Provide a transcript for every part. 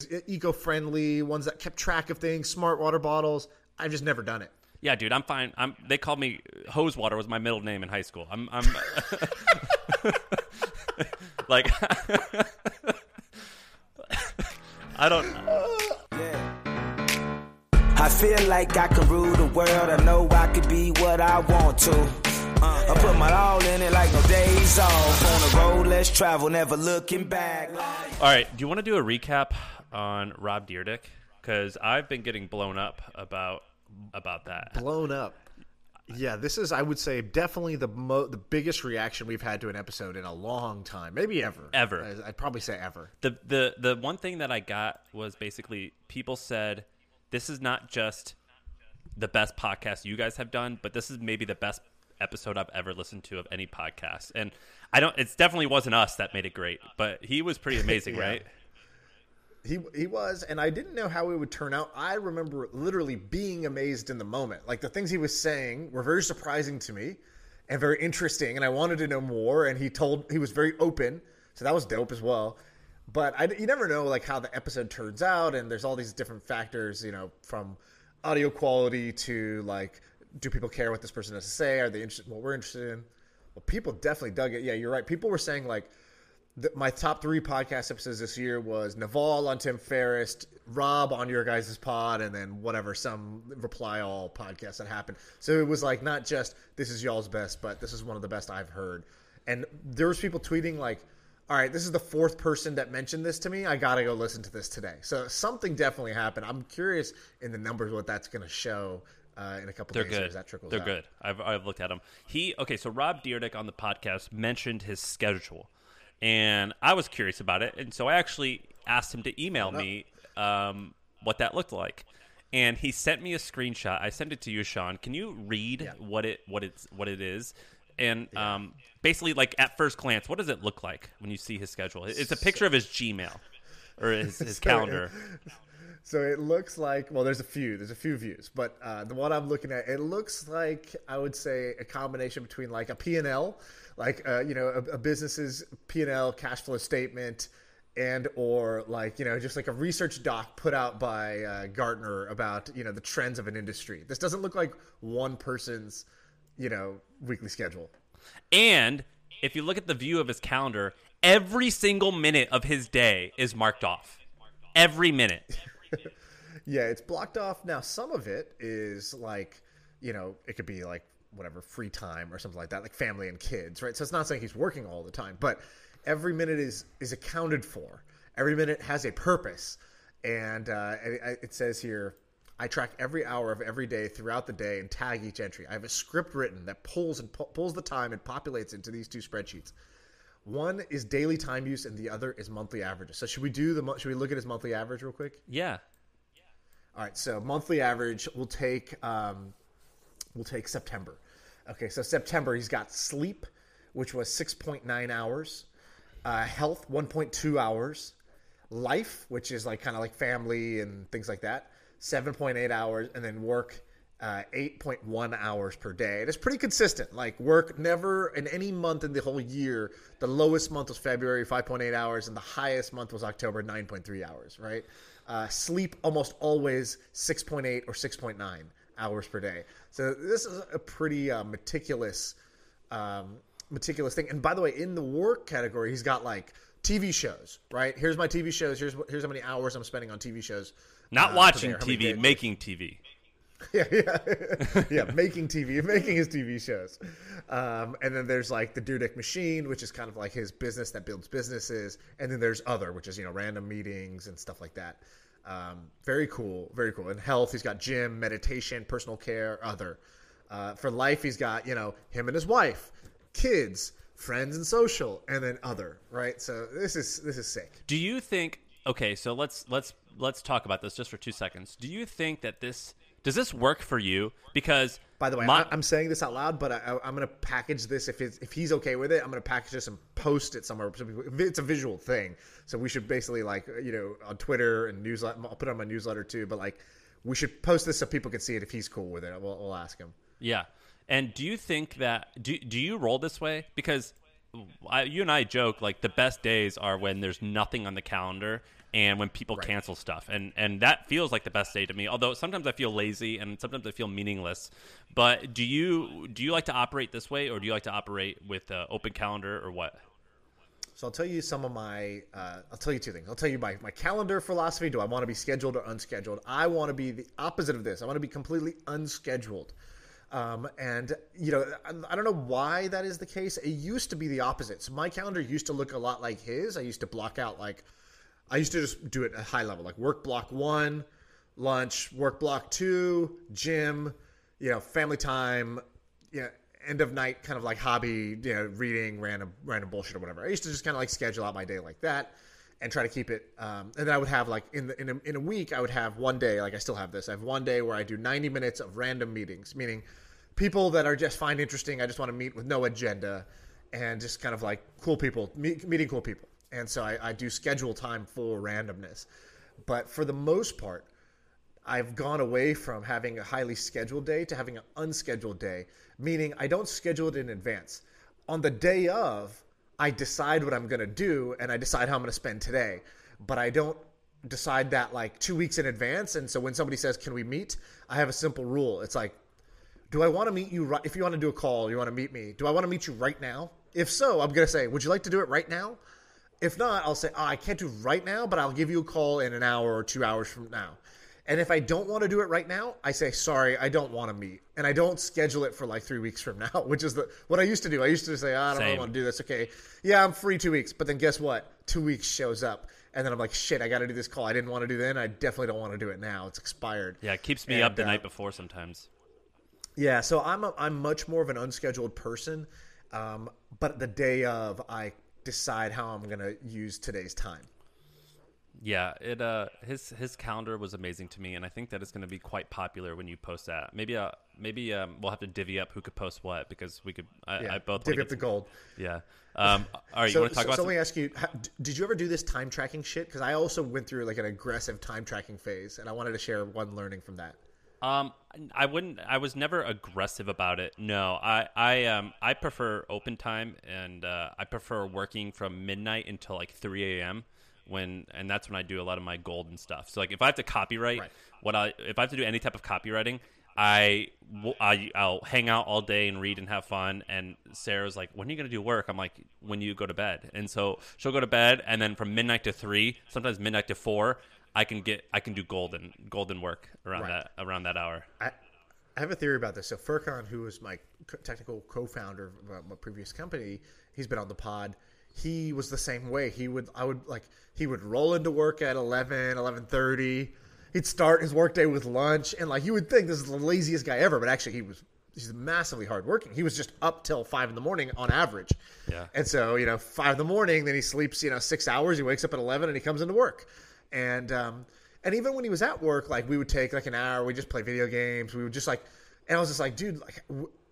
eco-friendly, ones that kept track of things, smart water bottles. I've just never done it. Yeah, dude, I'm fine. They called me Hosewater was my middle name in high school. I'm like, I don't. I feel like I can rule the world. I know I could be what I want to. I put my all in it like no days off. On the road, let's travel, never looking back. All right, do you want to do a recap on Rob Dyrdek? Because I've been getting blown up about that. Blown up. Yeah, this is, I would say, definitely the biggest reaction we've had to an episode in a long time, maybe ever. I'd probably say ever. The one thing that I got was basically people said, this is not just the best podcast you guys have done, but this is maybe the best episode I've ever listened to of any podcast. And it definitely wasn't us that made it great, but he was pretty amazing, yeah. Right? He was, and I didn't know how it would turn out. I remember literally being amazed in the moment. Like, the things he was saying were very surprising to me and very interesting, and I wanted to know more, and he was very open, so that was dope as well. But you never know, like, how the episode turns out, and there's all these different factors, you know, from audio quality to, like, do people care what this person has to say? Are they interested in what we're interested in? Well, people definitely dug it. Yeah, you're right. People were saying, like, my top 3 podcast episodes this year was Naval on Tim Ferriss, Rob on your guys' pod, and then whatever, some reply all podcast that happened. So it was like not just this is y'all's best, but this is one of the best I've heard. And there was people tweeting like, all right, this is the 4th person that mentioned this to me. I got to go listen to this today. So something definitely happened. I'm curious in the numbers what that's going to show in a couple days. Good. As that trickles They're out. good. I've looked at them. So Rob Dyrdek on the podcast mentioned his schedule. And I was curious about it, and so I actually asked him to email me what that looked like. And he sent me a screenshot. I sent it to you, Sean. Can you read what it is? And basically, like at first glance, what does it look like when you see his schedule? It's a picture of his Gmail or his calendar. So it looks like, well, there's a few views, but the one I'm looking at, it looks like, I would say, a combination between like a P&L, like, a business's P&L cash flow statement, and or like, just like a research doc put out by Gartner about, the trends of an industry. This doesn't look like one person's, weekly schedule. And if you look at the view of his calendar, every single minute of his day is marked off. Every minute. Yeah, it's blocked off. Now, some of it is like, it could be like whatever, free time or something like that, like family and kids, right? So it's not saying he's working all the time, but every minute is accounted for. Every minute has a purpose. And it says here, I track every hour of every day throughout the day and tag each entry. I have a script written that pulls the time and populates into these 2 spreadsheets. One is daily time use, and the other is monthly averages. So should we look at his monthly average real quick? Yeah. All right. So monthly average, we'll take September. Okay. So September, he's got sleep, which was 6.9 hours, health, 1.2 hours, life, which is like kind of like family and things like that, 7.8 hours, and then work, 8.1 hours per day. And it's pretty consistent. Like work never in any month in the whole year. The lowest month was February, 5.8 hours, and the highest month was October, 9.3 hours, right? Sleep almost always 6.8 or 6.9 hours per day. So this is a pretty meticulous thing. And by the way, in the work category, he's got like TV shows, right? Here's my TV shows. Here's how many hours I'm spending on TV shows. Not watching TV, making TV. Yeah, making TV, making his TV shows. And then there's like the Dyrdek Machine, which is kind of like his business that builds businesses. And then there's other, which is, random meetings and stuff like that. Very cool, very cool. In health, he's got gym, meditation, personal care, other. For life, he's got, him and his wife, kids, friends and social, and then other, right? So this is sick. Do you think, okay, so let's talk about this just for 2 seconds. Do you think that does this work for you? Because, by the way, I'm saying this out loud, but I'm going to package this if he's okay with it. I'm going to package this and post it somewhere. It's a visual thing, so we should basically like on Twitter and newsletter. I'll put it on my newsletter too. But like, we should post this so people can see it if he's cool with it. We'll ask him. Yeah, and do you think that do you roll this way? Because you and I joke like the best days are when there's nothing on the calendar and when people cancel stuff, and that feels like the best day to me. Although sometimes I feel lazy and sometimes I feel meaningless. But do you like to operate this way, or do you like to operate with open calendar, or what? So I'll tell you some of my. I'll tell you two things. I'll tell you my calendar philosophy. Do I want to be scheduled or unscheduled? I want to be the opposite of this. I want to be completely unscheduled. And I don't know why that is the case. It used to be the opposite. So my calendar used to look a lot like his. I used to block out I used to just do it at high level, like work block 1, lunch, work block 2, gym, family time, end of night kind of like hobby, reading, random bullshit or whatever. I used to just kind of like schedule out my day like that and try to keep it. And then I would have like in a week, I would have one day, like I still have this. I have one day where I do 90 minutes of random meetings, meaning people that are just find interesting. I just want to meet with no agenda and just kind of like cool people, meeting cool people. And so I do schedule time for randomness. But for the most part, I've gone away from having a highly scheduled day to having an unscheduled day, meaning I don't schedule it in advance. On the day of, I decide what I'm going to do and I decide how I'm going to spend today. But I don't decide that like 2 weeks in advance. And so when somebody says, can we meet? I have a simple rule. It's like, do I want to meet you right? If you want to do a call, you want to meet me. Do I want to meet you right now? If so, I'm going to say, would you like to do it right now? If not, I'll say, I can't do right now, but I'll give you a call in an hour or 2 hours from now. And if I don't want to do it right now, I say, sorry, I don't want to meet. And I don't schedule it for like 3 weeks from now, which is what I used to do. I used to say, I don't really want to do this. Okay, yeah, I'm free 2 weeks. But then guess what? 2 weeks shows up. And then I'm like, shit, I got to do this call. I didn't want to do then. I definitely don't want to do it now. It's expired. Yeah, it keeps me up the night before sometimes. Yeah, so I'm much more of an unscheduled person. But the day of, I decide how I'm going to use today's time. Yeah, his calendar was amazing to me, and I think that it's going to be quite popular when you post that. Maybe we'll have to divvy up who could post what, because we could. I both divvy up the gold. Yeah. All right. You want to talk about? So let me ask you: did you ever do this time tracking shit? Because I also went through like an aggressive time tracking phase, and I wanted to share one learning from that. I was never aggressive about it. No, I prefer open time, and I prefer working from midnight until like 3 a.m. And that's when I do a lot of my golden stuff. So like if I have to copyright, if I have to do any type of copywriting, I'll hang out all day and read and have fun. And Sarah's like, when are you going to do work? I'm like, when you go to bed. And so she'll go to bed, and then from midnight to 3, sometimes midnight to 4, I can do golden work around that hour. I have a theory about this. So Furkan, who was my technical co-founder of my previous company, he's been on the pod. He was the same way. He would roll into work at 11:30. He'd start his workday with lunch, and like you would think this is the laziest guy ever, but actually he's massively hardworking. He was just up till 5 a.m. on average. Yeah. And so 5 a.m, then he sleeps 6 hours. He wakes up at 11 and he comes into work. And even when he was at work, like we would take like an hour. We just play video games. We would just like, and I was just like, dude, like,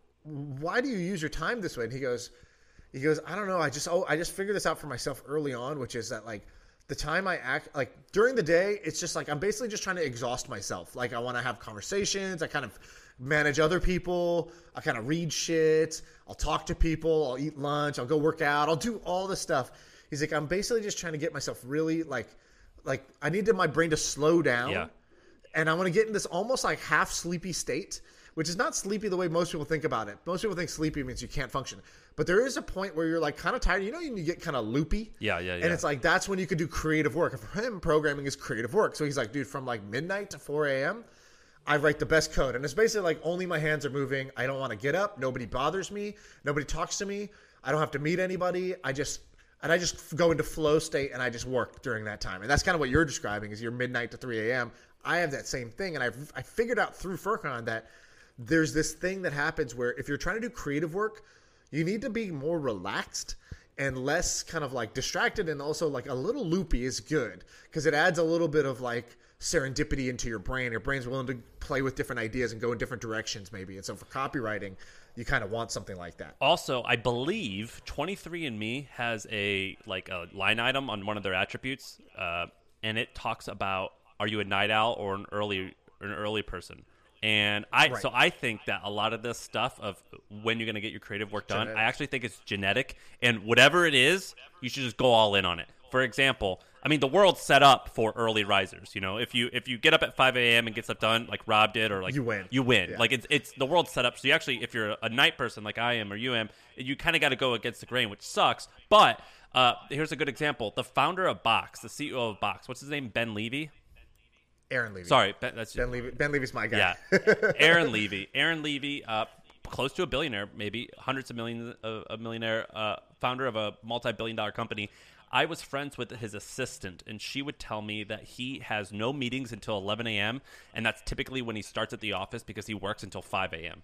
why do you use your time this way? And he goes, I don't know. I just figured this out for myself early on, which is that like the time I act like during the day, it's just like I'm basically just trying to exhaust myself. Like I want to have conversations. I kind of manage other people. I kind of read shit. I'll talk to people. I'll eat lunch. I'll go work out. I'll do all this stuff. He's like, I'm basically just trying to get myself really like I needed my brain to slow down. Yeah. And I want to get in this almost like half sleepy state, which is not sleepy the way most people think about it. Most people think sleepy means you can't function. But there is a point where you're like kind of tired. You get kind of loopy. Yeah. And it's like that's when you could do creative work. And for him, programming is creative work. So he's like, dude, from like midnight to 4 a.m., I write the best code. And it's basically like only my hands are moving. I don't want to get up. Nobody bothers me. Nobody talks to me. I don't have to meet anybody. I just go into flow state and I just work during that time. And that's kind of what you're describing is your midnight to 3 a.m. I have that same thing. And I figured out through Furkan that there's this thing that happens where if you're trying to do creative work, you need to be more relaxed and less kind of like distracted, and also like a little loopy is good because it adds a little bit of like serendipity into your brain. Your brain's willing to play with different ideas and go in different directions maybe. And so for copywriting, you kind of want something like that. Also, I believe 23andMe has a line item on one of their attributes, and it talks about are you a night owl or an early person. And so I think that a lot of this stuff of when you're going to get your creative work done, I actually think it's genetic. And whatever it is, you should just go all in on it. For example, I mean, the world's set up for early risers. You know, if you get up at 5 a.m. and get stuff done, like Rob did, or like You win. Yeah. Like it's the world's set up. So you actually, if you're a night person like I am or you am, you kind of got to go against the grain, which sucks. But here's a good example: the founder of Box, the CEO of Box, what's his name? Ben Levy. Aaron Levy. Sorry, that's Ben Levy. Ben Levy's my guy. Yeah, Aaron Levy. Aaron Levy, close to a billionaire, maybe hundreds of millions, a millionaire, founder of a multi-billion-dollar company. I was friends with his assistant, and she would tell me that he has no meetings until 11 a.m., and that's typically when he starts at the office because he works until 5 a.m.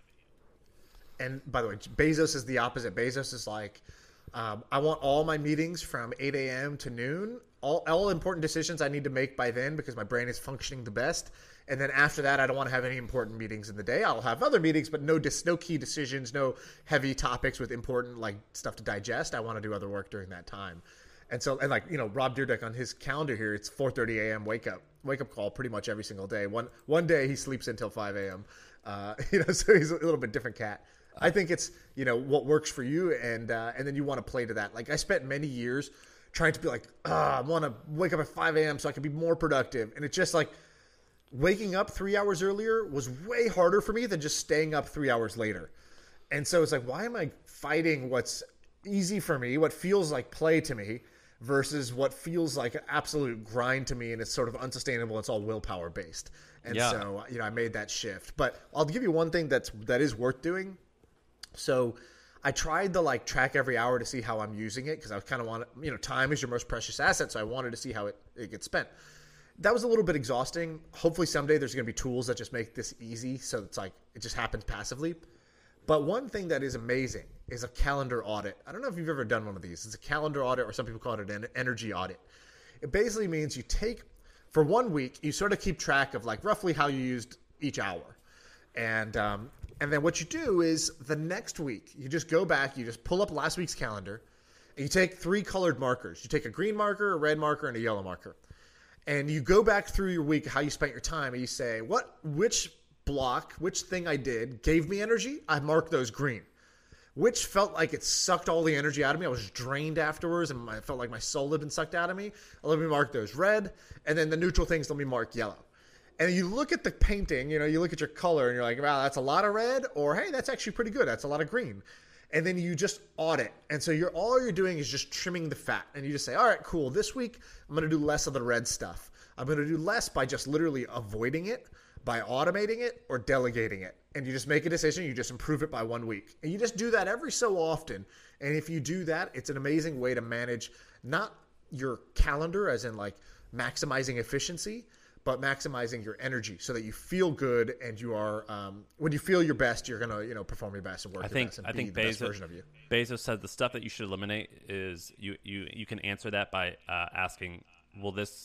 And by the way, Bezos is the opposite. Bezos is like, I want all my meetings from 8 a.m. to noon. All important decisions I need to make by then because my brain is functioning the best. And then after that, I don't want to have any important meetings in the day. I'll have other meetings, but no key decisions, no heavy topics with important like stuff to digest. I want to do other work during that time. And so, and like, you know, Rob Dyrdek on his calendar here, it's 4:30 a.m. wake up call pretty much every single day. One day he sleeps until 5 a.m. You know, so he's a little bit different cat. I think it's, you know, what works for you, and then you want to play to that. Like I spent many years trying to be like, I want to wake up at 5 a.m. so I can be more productive, and it's just like waking up 3 hours earlier was way harder for me than just staying up 3 hours later. And so it's like, why am I fighting what's easy for me, what feels like play to me, versus what feels like an absolute grind to me, and it's sort of unsustainable. It's all willpower based. And so, you know, I made that shift. But I'll give you one thing that is worth doing. So I tried to like track every hour to see how I'm using it because I kind of want to, you know, time is your most precious asset. So I wanted to see how it gets spent. That was a little bit exhausting. Hopefully someday there's going to be tools that just make this easy. So it's like, it just happens passively. But one thing that is amazing is a calendar audit. I don't know if you've ever done one of these. It's a calendar audit, or some people call it an energy audit. It basically means you take, for 1 week, you sort of keep track of like roughly how you used each hour. And then what you do is the next week, you just go back, you just pull up last week's calendar, and you take 3 colored markers. You take a green marker, a red marker, and a yellow marker. And you go back through your week, how you spent your time, and you say, which block, which thing I did gave me energy, I mark those green. Which felt like it sucked all the energy out of me, I was drained afterwards, and I felt like my soul had been sucked out of me, let me mark those red. And then the neutral things, let me mark yellow. And you look at the painting, you know, you look at your color, and you're like, wow, that's a lot of red, or hey, that's actually pretty good, that's a lot of green. And then you just audit. And so all you're doing is just trimming the fat. And you just say, all right, cool, this week I'm going to do less of the red stuff. I'm going to do less by just literally avoiding it, by automating it, or delegating it. And you just make a decision, you just improve it by 1 week. And you just do that every so often. And if you do that, it's an amazing way to manage not your calendar as in like maximizing efficiency, but maximizing your energy so that you feel good, and you are when you feel your best, you're gonna, you know, perform your best and work your best and be the best version of you. Bezos said the stuff that you should eliminate is you can answer that by asking, will this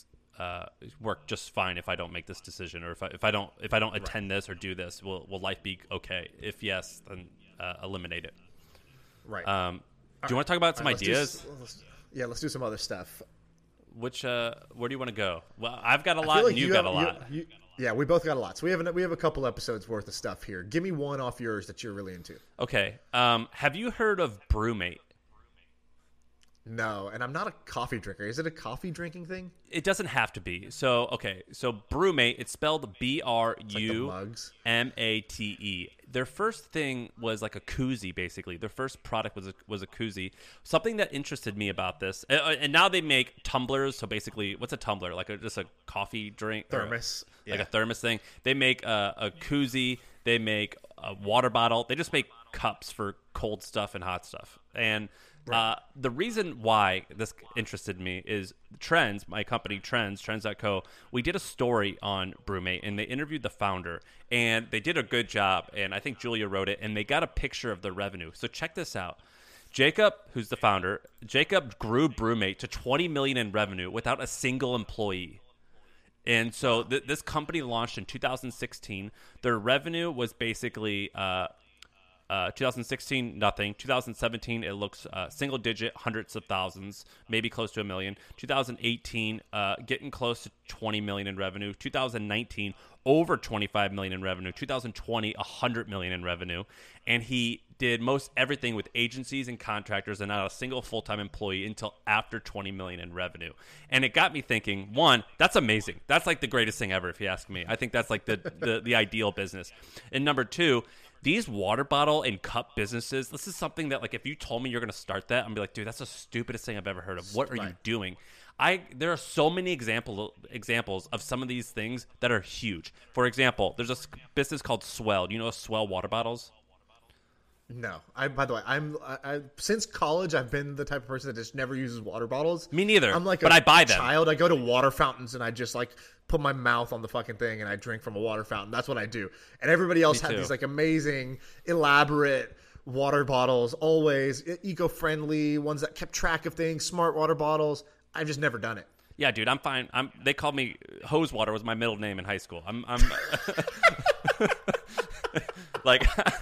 work just fine if I don't make this decision, or if I don't attend this or do this, will life be okay? If yes, then eliminate it. Right. Do you want to talk about some ideas? Let's do some other stuff. Where do you want to go? Well, I've got a lot, like and you've got a lot. Yeah, we both got a lot. So we have a couple episodes worth of stuff here. Give me one off yours that you're really into. Okay. Have you heard of BrewMate? No, and I'm not a coffee drinker. Is it a coffee drinking thing? It doesn't have to be. So BrewMate, it's spelled BRUMATE. Their first thing was like a koozie, basically. Their first product was a koozie. Something that interested me about this, and now they make tumblers. So basically, what's a tumbler? Like just a coffee drink? Thermos. Like a thermos thing. They make a koozie. They make a water bottle. They just make cups for cold stuff and hot stuff. And the reason why this interested me is Trends, my company Trends.co. We did a story on BrewMate, and they interviewed the founder, and they did a good job. And I think Julia wrote it, and they got a picture of the revenue. So check this out. Jacob, who's the founder, Jacob grew BrewMate to $20 million in revenue without a single employee. And so this company launched in 2016. Their revenue was basically 2016, nothing. 2017, it looks single digit, hundreds of thousands, maybe close to 1 million. 2018, getting close to 20 million in revenue. 2019, over 25 million in revenue. 2020, 100 million in revenue. And he did most everything with agencies and contractors and not a single full-time employee until after 20 million in revenue. And it got me thinking, one, that's amazing. That's like the greatest thing ever, if you ask me. I think that's like the ideal business. And number two, these water bottle and cup businesses, this is something that, like, if you told me you're going to start that, I'm be like, dude, that's the stupidest thing I've ever heard of. What are you doing? There are so many examples of some of these things that are huge. For example, there's a business called Swell. Do you know Swell water bottles? No. By the way, I since college, I've been the type of person that just never uses water bottles. Me neither. I'm like, but I buy them. Child, I go to water fountains and I just like put my mouth on the fucking thing and I drink from a water fountain. That's what I do. And everybody else had these like amazing, elaborate water bottles, always eco-friendly ones that kept track of things, smart water bottles. I've just never done it. Yeah, dude, I'm fine. They called me Hose Water was my middle name in high school. I'm like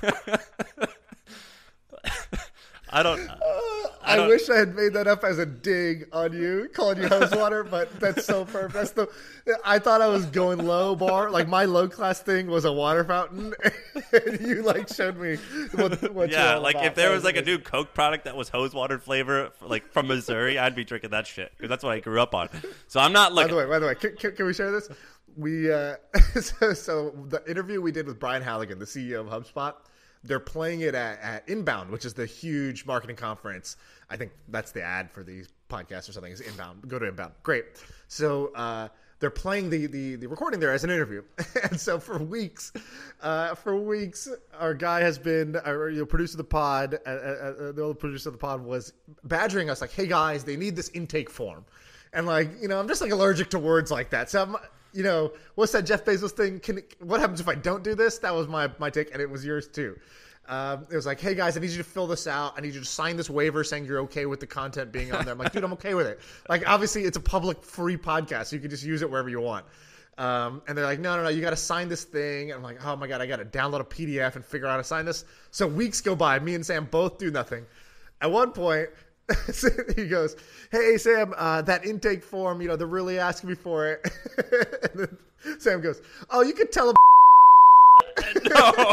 I don't. I wish I had made that up as a dig on you, calling you hose water, but that's so perfect. I thought I was going low bar. Like my low class thing was a water fountain, and you like showed me what yeah, you're all like about. if there was like a new Coke product that was hose water flavor, like from Missouri, I'd be drinking that shit because that's what I grew up on. So I'm not like. By the way, can we share this? We so the interview we did with Brian Halligan, the CEO of HubSpot. They're playing it at Inbound, which is the huge marketing conference. I think that's the ad for these podcasts or something. Is Inbound. Go to Inbound. Great. So they're playing the recording there as an interview. And so for weeks, our guy has been, producer of the pod, the old producer of the pod was badgering us like, hey guys, they need this intake form. And like, I'm just like allergic to words like that. So I'm, what's that Jeff Bezos thing? What happens if I don't do this? That was my take, and it was yours too. It was like, hey guys, I need you to fill this out. I need you to sign this waiver saying you're okay with the content being on there. I'm like, dude, I'm okay with it. Like, obviously, it's a public free podcast, so you can just use it wherever you want. And they're like, no, you got to sign this thing. And I'm like, oh my God, I got to download a PDF and figure out how to sign this. So weeks go by. Me and Sam both do nothing. At one point, he goes, hey Sam, that intake form, they're really asking me for it. And then Sam goes, oh, you could tell him. No.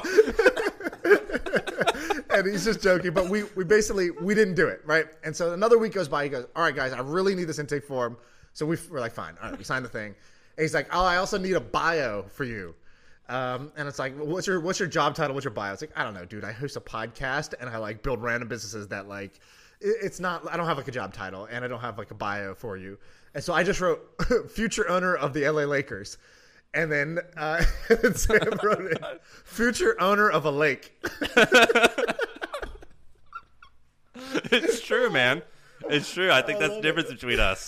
And he's just joking, but we didn't do it, right? And so another week goes by. He goes, all right guys, I really need this intake form. So we're like, fine, all right, we signed the thing. And he's like, oh, I also need a bio for you. And it's like, what's your job title? What's your bio? It's like, I don't know, dude. I host a podcast and I like build random businesses that like. It's not, I don't have like a job title and I don't have like a bio for you. And so I just wrote future owner of the LA Lakers. And then Sam wrote it, future owner of a lake. It's true, man. It's true. I think that's the difference between us.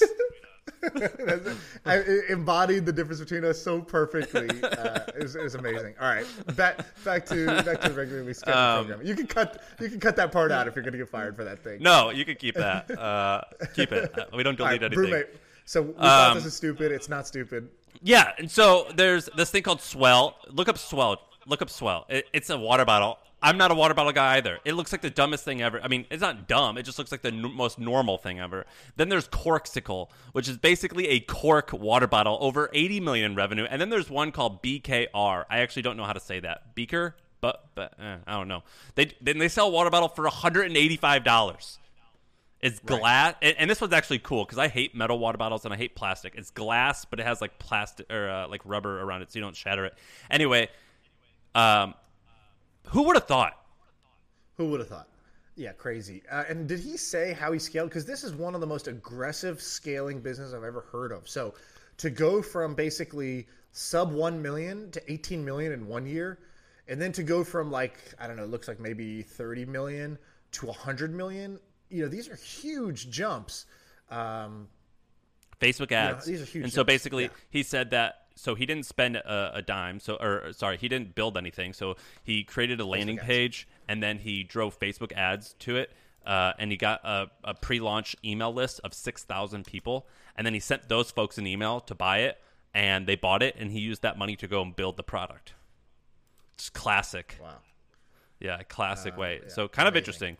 I embodied the difference between us so perfectly. It was amazing. All right, back to the regularly scheduled program. You can cut that part out if you're going to get fired for that thing. No, you can keep that. Keep it. We don't delete anything. Roommate. So we thought this is stupid. It's not stupid. Yeah, and so there's this thing called Swell. Look up Swell. It's a water bottle. I'm not a water bottle guy either. It looks like the dumbest thing ever. I mean, it's not dumb. It just looks like the most normal thing ever. Then there's Corksicle, which is basically a cork water bottle, over 80 million in revenue. And then there's one called BKR. I actually don't know how to say that. Beaker? But I don't know. They sell a water bottle for $185. It's glass, right. And this one's actually cool because I hate metal water bottles and I hate plastic. It's glass, but it has like plastic or like rubber around it so you don't shatter it. Anyway, who would have thought? Who would have thought? Yeah, crazy. And did he say how he scaled? Because this is one of the most aggressive scaling business I've ever heard of. So to go from basically sub 1 million to 18 million in 1 year, and then to go from like, I don't know, it looks like maybe 30 million to 100 million. These are huge jumps. Facebook ads. These are huge. And jumps. So basically, he said that. So he didn't spend a dime. He didn't build anything. So he created a landing page, and then he drove Facebook ads to it. And he got a pre-launch email list of 6,000 people, and then he sent those folks an email to buy it, and they bought it, and he used that money to go and build the product. It's classic. Wow. Yeah, classic way. So kind of interesting.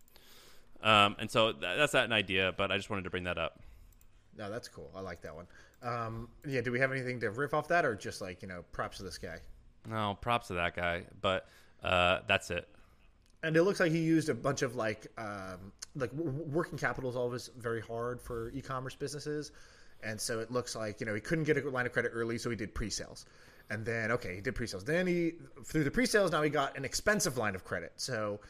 And so that's not an idea, but I just wanted to bring that up. No, that's cool. I like that one. Yeah, do we have anything to riff off that, or just like, props to this guy? No, props to that guy, but that's it. And it looks like he used a bunch of like working capital is always very hard for e-commerce businesses, and so it looks like he couldn't get a line of credit early, so he did pre-sales, and then he did pre-sales. Then he through the pre-sales now he got an expensive line of credit. So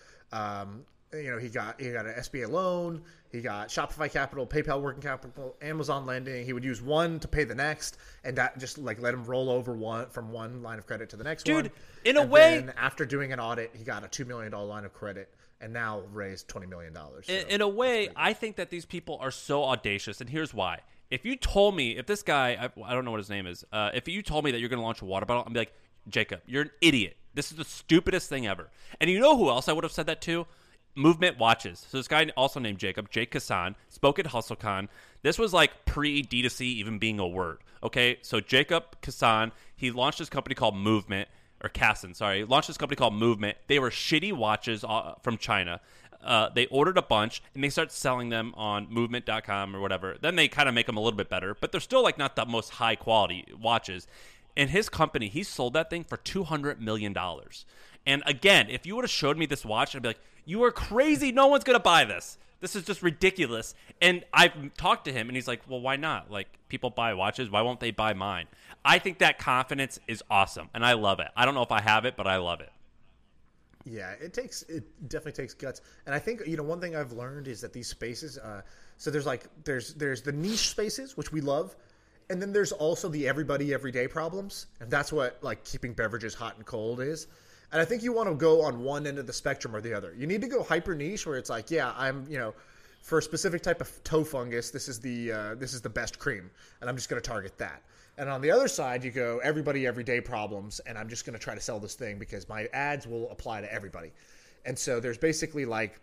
he got an SBA loan, he got Shopify capital, PayPal working capital, Amazon lending. He would use one to pay the next, and that just like let him roll over from one line of credit to the next one. Dude, in a way, then after doing an audit, he got a $2 million line of credit and now raised $20 million. So in a way, I think that these people are so audacious, and here's why. If you told me, if this guy, I don't know what his name is, if you told me that you're going to launch a water bottle, I'd be like, Jacob, you're an idiot. This is the stupidest thing ever. And you know who else I would have said that to? Movement Watches. So this guy also named Jacob, Jake Kassan, spoke at HustleCon. This was like pre-D2C even being a word. Okay, so Jacob Kassan, he launched this company called Movement, or Kassan, sorry. He launched this company called Movement. They were shitty watches from China. They ordered a bunch, and they start selling them on movement.com or whatever. Then they kind of make them a little bit better, but they're still like not the most high-quality watches. In his company, he sold that thing for $200 million. And again, if you would have showed me this watch, I'd be like, you are crazy. No one's going to buy this. This is just ridiculous. And I've talked to him, and he's like, well, why not? Like, people buy watches. Why won't they buy mine? I think that confidence is awesome, and I love it. I don't know if I have it, but I love it. Yeah, it definitely takes guts. And I think, one thing I've learned is that these spaces, so there's the niche spaces, which we love. And then there's also the everybody, everyday problems. And that's what like keeping beverages hot and cold is. And I think you want to go on one end of the spectrum or the other. You need to go hyper niche where it's like, yeah, I'm, for a specific type of toe fungus, this is the best cream. And I'm just going to target that. And on the other side, you go everybody, everyday problems. And I'm just going to try to sell this thing because my ads will apply to everybody. And so there's basically like,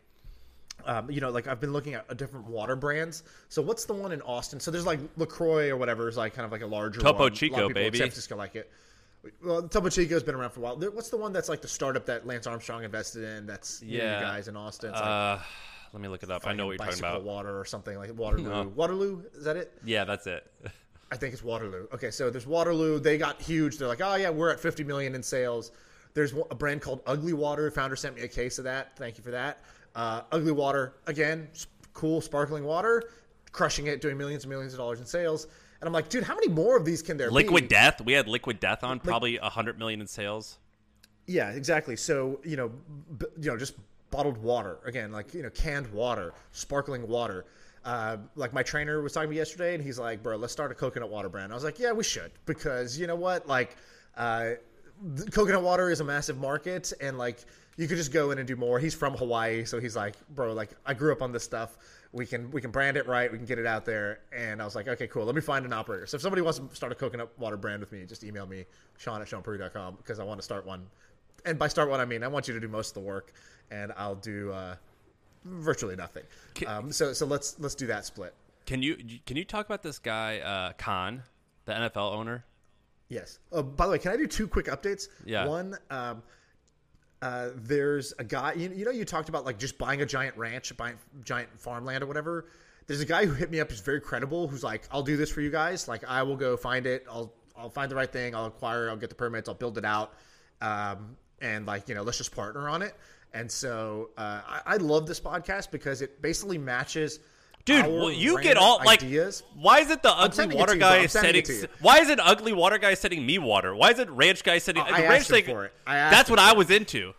like I've been looking at different water brands. So what's the one in Austin? So there's like LaCroix or whatever is like kind of like a larger Topo one. Chico, a lot of people baby. in San Francisco like it. Well, Topo Chico's been around for a while. What's the one that's like the startup that Lance Armstrong invested in? That's you guys in Austin. It's like, let me look it up. I know what you're talking about. Water or something like Waterloo. No. Waterloo, is that it? Yeah, that's it. I think it's Waterloo. Okay, so there's Waterloo. They got huge. They're like, oh yeah, we're at 50 million in sales. There's a brand called Ugly Water. Founder sent me a case of that. Thank you for that. Ugly Water, again, cool, sparkling water, crushing it, doing millions and millions of dollars in sales. And I'm like, dude, how many more of these can there be? Liquid Death. We had Liquid Death on, probably 100 million in sales. Yeah, exactly. So, just bottled water. Again, like, canned water, sparkling water. Like my trainer was talking to me yesterday, and he's like, bro, let's start a coconut water brand. I was like, yeah, we should. Because you know what? Like, coconut water is a massive market, and like, you could just go in and do more. He's from Hawaii, so he's like, bro, like I grew up on this stuff. We can brand it right. We can get it out there. And I was like, okay, cool. Let me find an operator. So if somebody wants to start a coconut water brand with me, just email me, Sean@SeanPerue.com, because I want to start one. And by start one, I mean I want you to do most of the work, and I'll do virtually nothing. So let's do that split. Can you talk about this guy Khan, the NFL owner? Yes. By the way, can I do two quick updates? Yeah. One. There's a guy, you talked about like just buying a giant ranch, buying giant farmland or whatever. There's a guy who hit me up who's very credible, who's like, I'll do this for you guys. Like, I will go find it. I'll find the right thing. I'll acquire, I'll get the permits. I'll build it out. And like, let's just partner on it. And so, I love this podcast because it basically matches. Dude, you get all ideas. Like, why is it the ugly water guy setting? Why is it ugly water guy setting me water? Why is it ranch guy setting? I asked him for it. That's what I was into.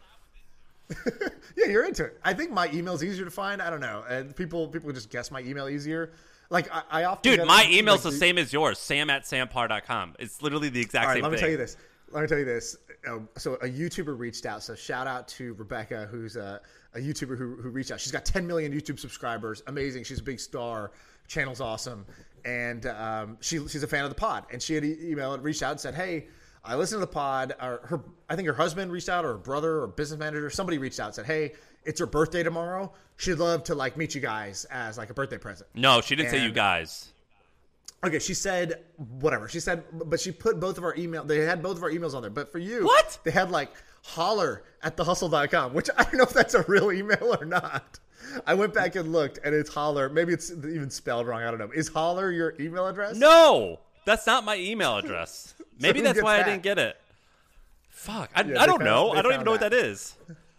Yeah, you're into it. I think my email's easier to find. I don't know, and people just guess my email easier. Like I often. Dude, my email's the same as yours. Sam@sampar.com. It's literally the exact same thing. Let me tell you this. So a YouTuber reached out. So shout out to Rebecca, who's a YouTuber who reached out. She's got 10 million YouTube subscribers. Amazing. She's a big star. Channel's awesome. And she's a fan of the pod. And she had emailed and reached out and said, hey, I listened to the pod. I think her husband reached out, or her brother, or business manager. Somebody reached out and said, hey, it's her birthday tomorrow. She'd love to like meet you guys as like a birthday present. No, she didn't say you guys. Okay, she said whatever. She said, but she put both of our email. They had both of our emails on there. But for you, What? They had like holler@thehustle.com, which I don't know if that's a real email or not. I went back and looked, and it's holler. Maybe it's even spelled wrong. I don't know. Is holler your email address? No, that's not my email address. Maybe who that's gets why I that? didn't get it. Fuck. I they don't know. they I don't even found know what that. that is.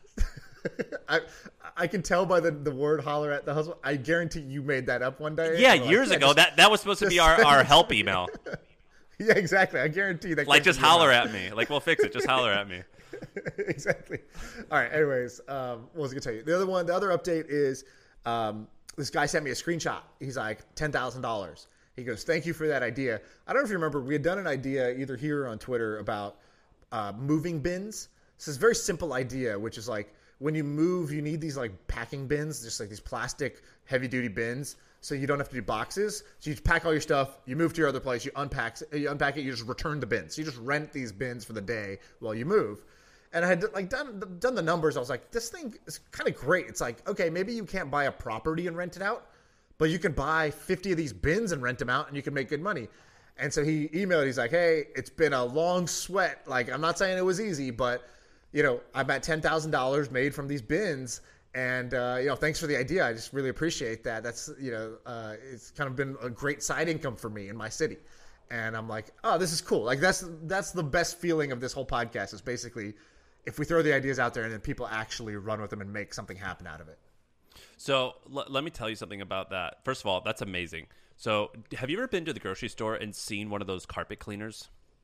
I can tell by the word holler at the hustle. I guarantee you made that up one day. Yeah, And we're years like, ago. That was supposed to be our help email. Yeah, exactly. I guarantee that. Like, came just from your holler mouth. at me. Like, we'll fix it. Just holler at me. Exactly. All right. Anyways, what was I gonna tell you? The other update is this guy sent me a screenshot. He's like $10,000. He goes, "Thank you for that idea." I don't know if you remember, we had done an idea either here or on Twitter about moving bins. It's this very simple idea, which is like when you move, you need these like packing bins, just like these plastic heavy duty bins. So you don't have to do boxes. So you pack all your stuff, you move to your other place, you unpack it, you just return the bins. So you just rent these bins for the day while you move. And I had like done the numbers. I was like, this thing is kind of great. It's like, okay, maybe you can't buy a property and rent it out, but you can buy 50 of these bins and rent them out, and you can make good money. And so he emailed. He's like, hey, it's been a long sweat. Like, I'm not saying it was easy, but I'm at $10,000 made from these bins. And, thanks for the idea. I just really appreciate that. That's, it's kind of been a great side income for me in my city. And I'm like, oh, this is cool. Like, that's the best feeling of this whole podcast is basically if we throw the ideas out there and then people actually run with them and make something happen out of it. So let me tell you something about that. First of all, that's amazing. So have you ever been to the grocery store and seen one of those carpet cleaners?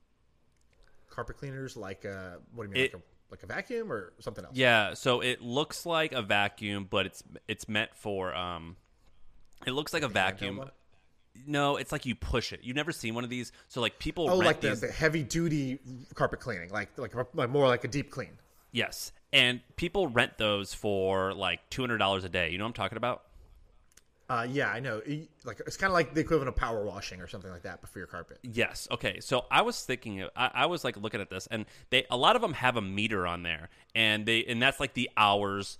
Carpet cleaners, like, what do you mean, like a vacuum or something else? Yeah, so it looks like a vacuum, but it's meant for it looks like a vacuum. one? No, it's like you push it. You've never seen one of these? So like people Oh, rent like these. the heavy duty carpet cleaning, like more like a deep clean. Yes. And people rent those for like $200 a day. You know what I'm talking about? Yeah, I know. Like it's kind of like the equivalent of power washing or something like that, but for your carpet. Yes. Okay. So I was thinking, I was like looking at this, and a lot of them have a meter on there, and that's like the hours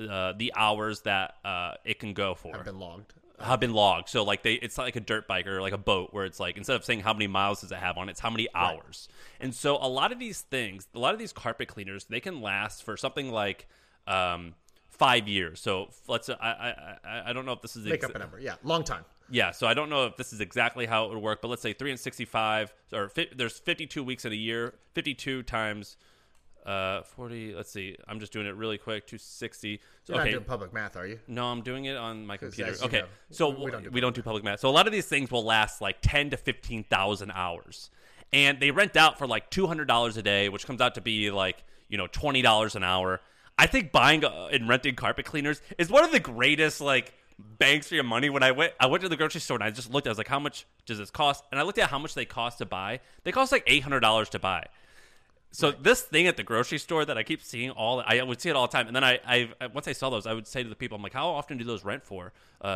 that it can go for. Have been logged. So like it's like a dirt bike or like a boat where it's like instead of saying how many miles does it have on it, it's how many hours. Right. And so a lot of these carpet cleaners, they can last for something like 5 years. So let's I don't know if this is make up a number. Yeah, long time. Yeah, so I don't know if this is exactly how it would work, but let's say 365 or there's 52 weeks in a year. 52 times 40. Let's see. I'm just doing it really quick. 260. You're not doing public math, are you? No, I'm doing it on my computer. Okay, so we don't do public math. So a lot of these things will last like 10 to 15,000 hours, and they rent out for like $200 a day, which comes out to be like $20 an hour. I think buying and renting carpet cleaners is one of the greatest like bangs for your money. When I went to the grocery store and I just looked, I was like, how much does this cost? And I looked at how much they cost to buy. They cost like $800 to buy. So this thing at the grocery store that I keep seeing I would see it all the time. And then I once I saw those, I would say to the people, I'm like, how often do those rent for?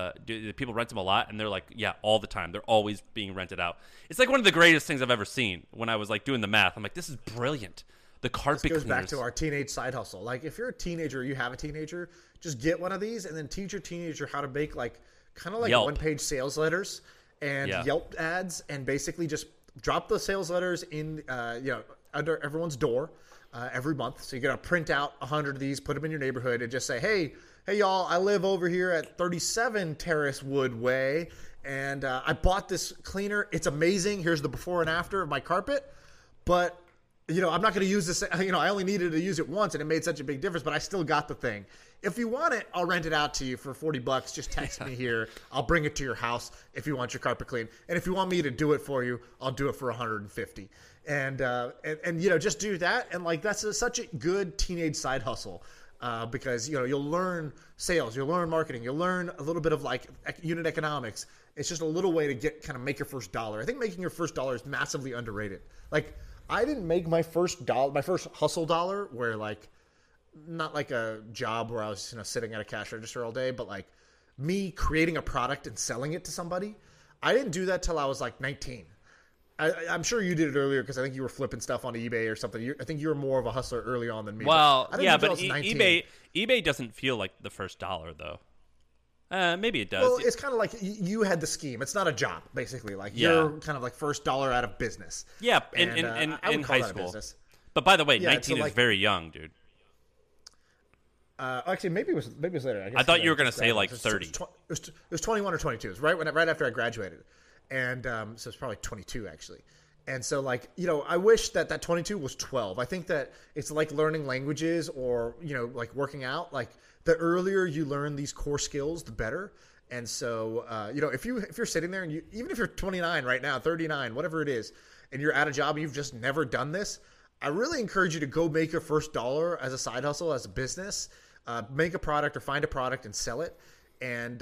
Do people rent them a lot? And they're like, yeah, all the time. They're always being rented out. It's like one of the greatest things I've ever seen. When I was like doing the math, I'm like, this is brilliant. The carpet this goes cleaners. back to our teenage side hustle. Like if you're a teenager, or you have a teenager, just get one of these and then teach your teenager how to make like kind of like Yelp. one-page sales letters and Yelp ads, and basically just drop the sales letters in under everyone's door every month. So you're gonna print out 100 of these, put them in your neighborhood, and just say, hey y'all, I live over here at 37 Terrace Wood Way, and I bought this cleaner. It's amazing. Here's the before and after of my carpet, but I'm not going to use this. I only needed to use it once, and it made such a big difference, but I still got the thing. If you want it, I'll rent it out to you for $40. Just text me here. I'll bring it to your house if you want your carpet cleaned. And if you want me to do it for you, I'll do it for $150. And just do that. And like, that's such a good teenage side hustle. Because, you'll learn sales, you'll learn marketing, you'll learn a little bit of like unit economics. It's just a little way to make your first dollar. I think making your first dollar is massively underrated. Like, I didn't make my first hustle dollar where like, not like a job where I was sitting at a cash register all day, but like me creating a product and selling it to somebody. I didn't do that till I was like 19. I'm sure you did it earlier because I think you were flipping stuff on eBay or something. I think you were more of a hustler early on than me. Well, but yeah, but eBay doesn't feel like the first dollar though. Maybe it does. Well, it's kind of like you had the scheme. It's not a job, basically. Like you're kind of like first dollar out of business. Yeah, And, I would in call high that a school. business. But by the way, Yeah, 19 so, is very young, dude. Actually, maybe it was later. I guess thought you were going to say like 30. It was 21 or 22. It was right after I graduated, and so it's probably 22 actually. And so, like, I wish that 22 was 12. I think that it's like learning languages or like working out. Like the earlier you learn these core skills, the better. And so, if you're sitting there and even if you're 29 right now, 39, whatever it is, and you're at a job and you've just never done this, I really encourage you to go make your first dollar as a side hustle, as a business. Make a product or find a product and sell it. And,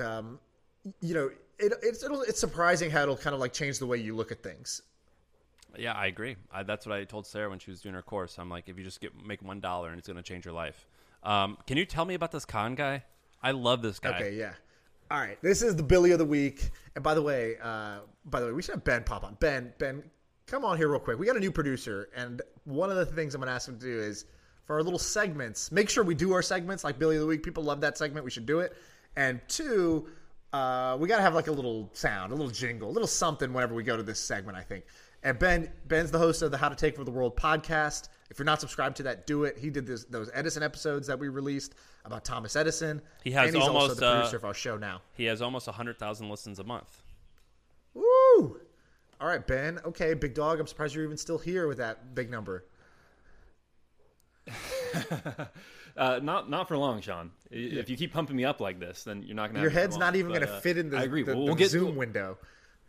it's surprising how it'll kind of like change the way you look at things. Yeah, I agree. That's what I told Sarah when she was doing her course. I'm like, if you just make $1 and it's going to change your life. Can you tell me about this Khan guy? I love this guy. Okay, yeah. All right. This is the Billy of the week. And by the way, we should have Ben pop on. Ben, come on here real quick. We got a new producer. And one of the things I'm going to ask him to do is, for our little segments, make sure we do our segments like Billy of the Week. People love that segment. We should do it. And two, we got to have like a little sound, a little jingle, a little something whenever we go to this segment, I think. And Ben's the host of the How to Take Over the World podcast. If you're not subscribed to that, do it. He did those Edison episodes that we released about Thomas Edison. He has and he's almost also the producer of our show now. He has almost 100,000 listens a month. Woo! All right, Ben. Okay, big dog. I'm surprised you're even still here with that big number. Not for long, Sean. If you keep pumping me up like this, then you're not gonna. Your head's not even gonna fit in the, I agree. we'll get Zoom window.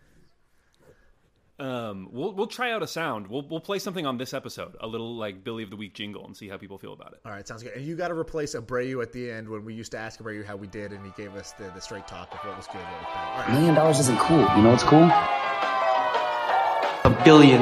We'll try out a sound. We'll play something on this episode, a little like Billy of the Week jingle, and see how people feel about it. All right, sounds good. And you got to replace Abreu at the end when we used to ask Abreu how we did, and he gave us the straight talk of what was good, what was bad. All right. $1 million isn't cool. You know what's cool? $1 billion.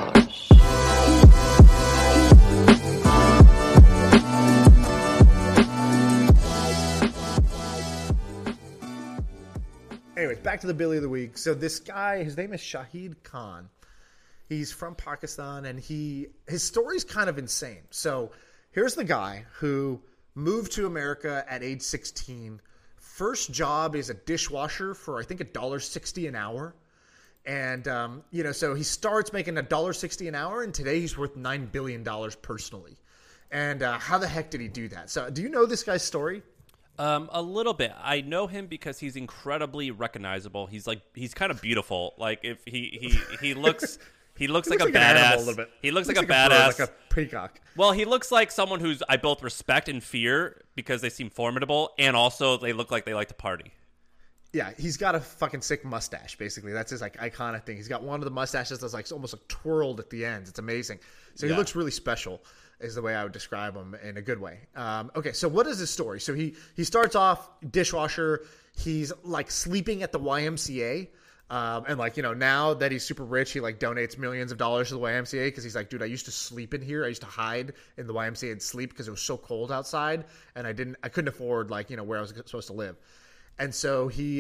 Anyways, back to the Billy of the Week. So this guy, his name is Shahid Khan. He's from Pakistan, and his story's kind of insane. So here's the guy who moved to America at age 16. First job is a dishwasher for, I think, $1.60 an hour. And, so he starts making $1.60 an hour, and today he's worth $9 billion personally. And how the heck did he do that? So do you know this guy's story? A little bit. I know him because he's incredibly recognizable. He's kind of beautiful. Like if he looks like a badass. He looks like a badass, like a peacock. Well, he looks like someone who's I both respect and fear because they seem formidable, and also they look like they like to party. Yeah, he's got a fucking sick mustache. Basically, that's his like iconic thing. He's got one of the mustaches that's like almost like twirled at the ends. It's amazing. So he looks really special. Is the way I would describe him in a good way. Okay, so what is his story? So he starts off dishwasher. He's like sleeping at the YMCA. And like, now that he's super rich, he like donates millions of dollars to the YMCA because he's like, dude, I used to sleep in here. I used to hide in the YMCA and sleep because it was so cold outside. And I couldn't afford like, where I was supposed to live. And so he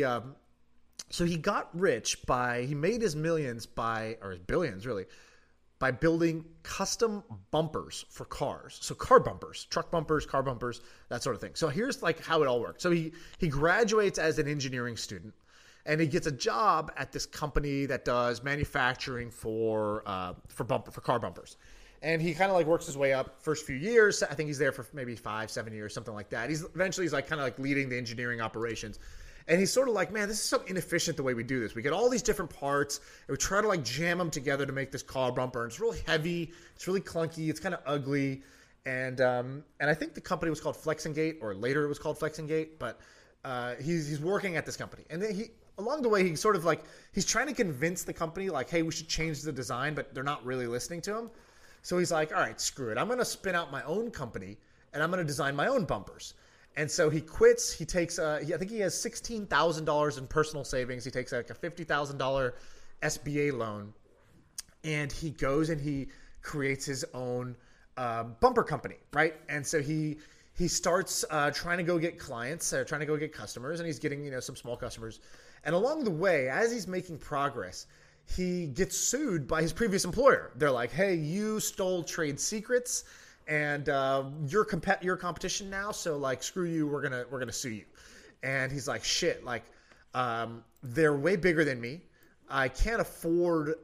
got rich he made his millions or his billions really, by building custom bumpers for cars. So car bumpers, truck bumpers, car bumpers, that sort of thing. So here's like how it all worked. So he graduates as an engineering student, and he gets a job at this company that does manufacturing for car bumpers. And he kind of like works his way up first few years. I think he's there for maybe 5-7 years, something like that. He's like kind of like leading the engineering operations. And he's sort of like, man, this is so inefficient the way we do this. We get all these different parts, and we try to like jam them together to make this car bumper. And it's really heavy. It's really clunky. It's kind of ugly. And I think the company was called Flexingate, or later it was called Flexingate. But he's working at this company. And then along the way, he sort of like, he's trying to convince the company like, hey, we should change the design, but they're not really listening to him. So he's like, all right, screw it. I'm going to spin out my own company, and I'm going to design my own bumpers. And so he quits. He takes, I think he has $16,000 in personal savings. He takes like a $50,000 SBA loan, and he goes and he creates his own bumper company, right? And so he starts trying to go get clients, trying to go get customers, and he's getting some small customers. And along the way, as he's making progress, he gets sued by his previous employer. They're like, hey, you stole trade secrets. And you're competition now, so like screw you, we're gonna sue you. and he's like, shit, like they're way bigger than me. I can't afford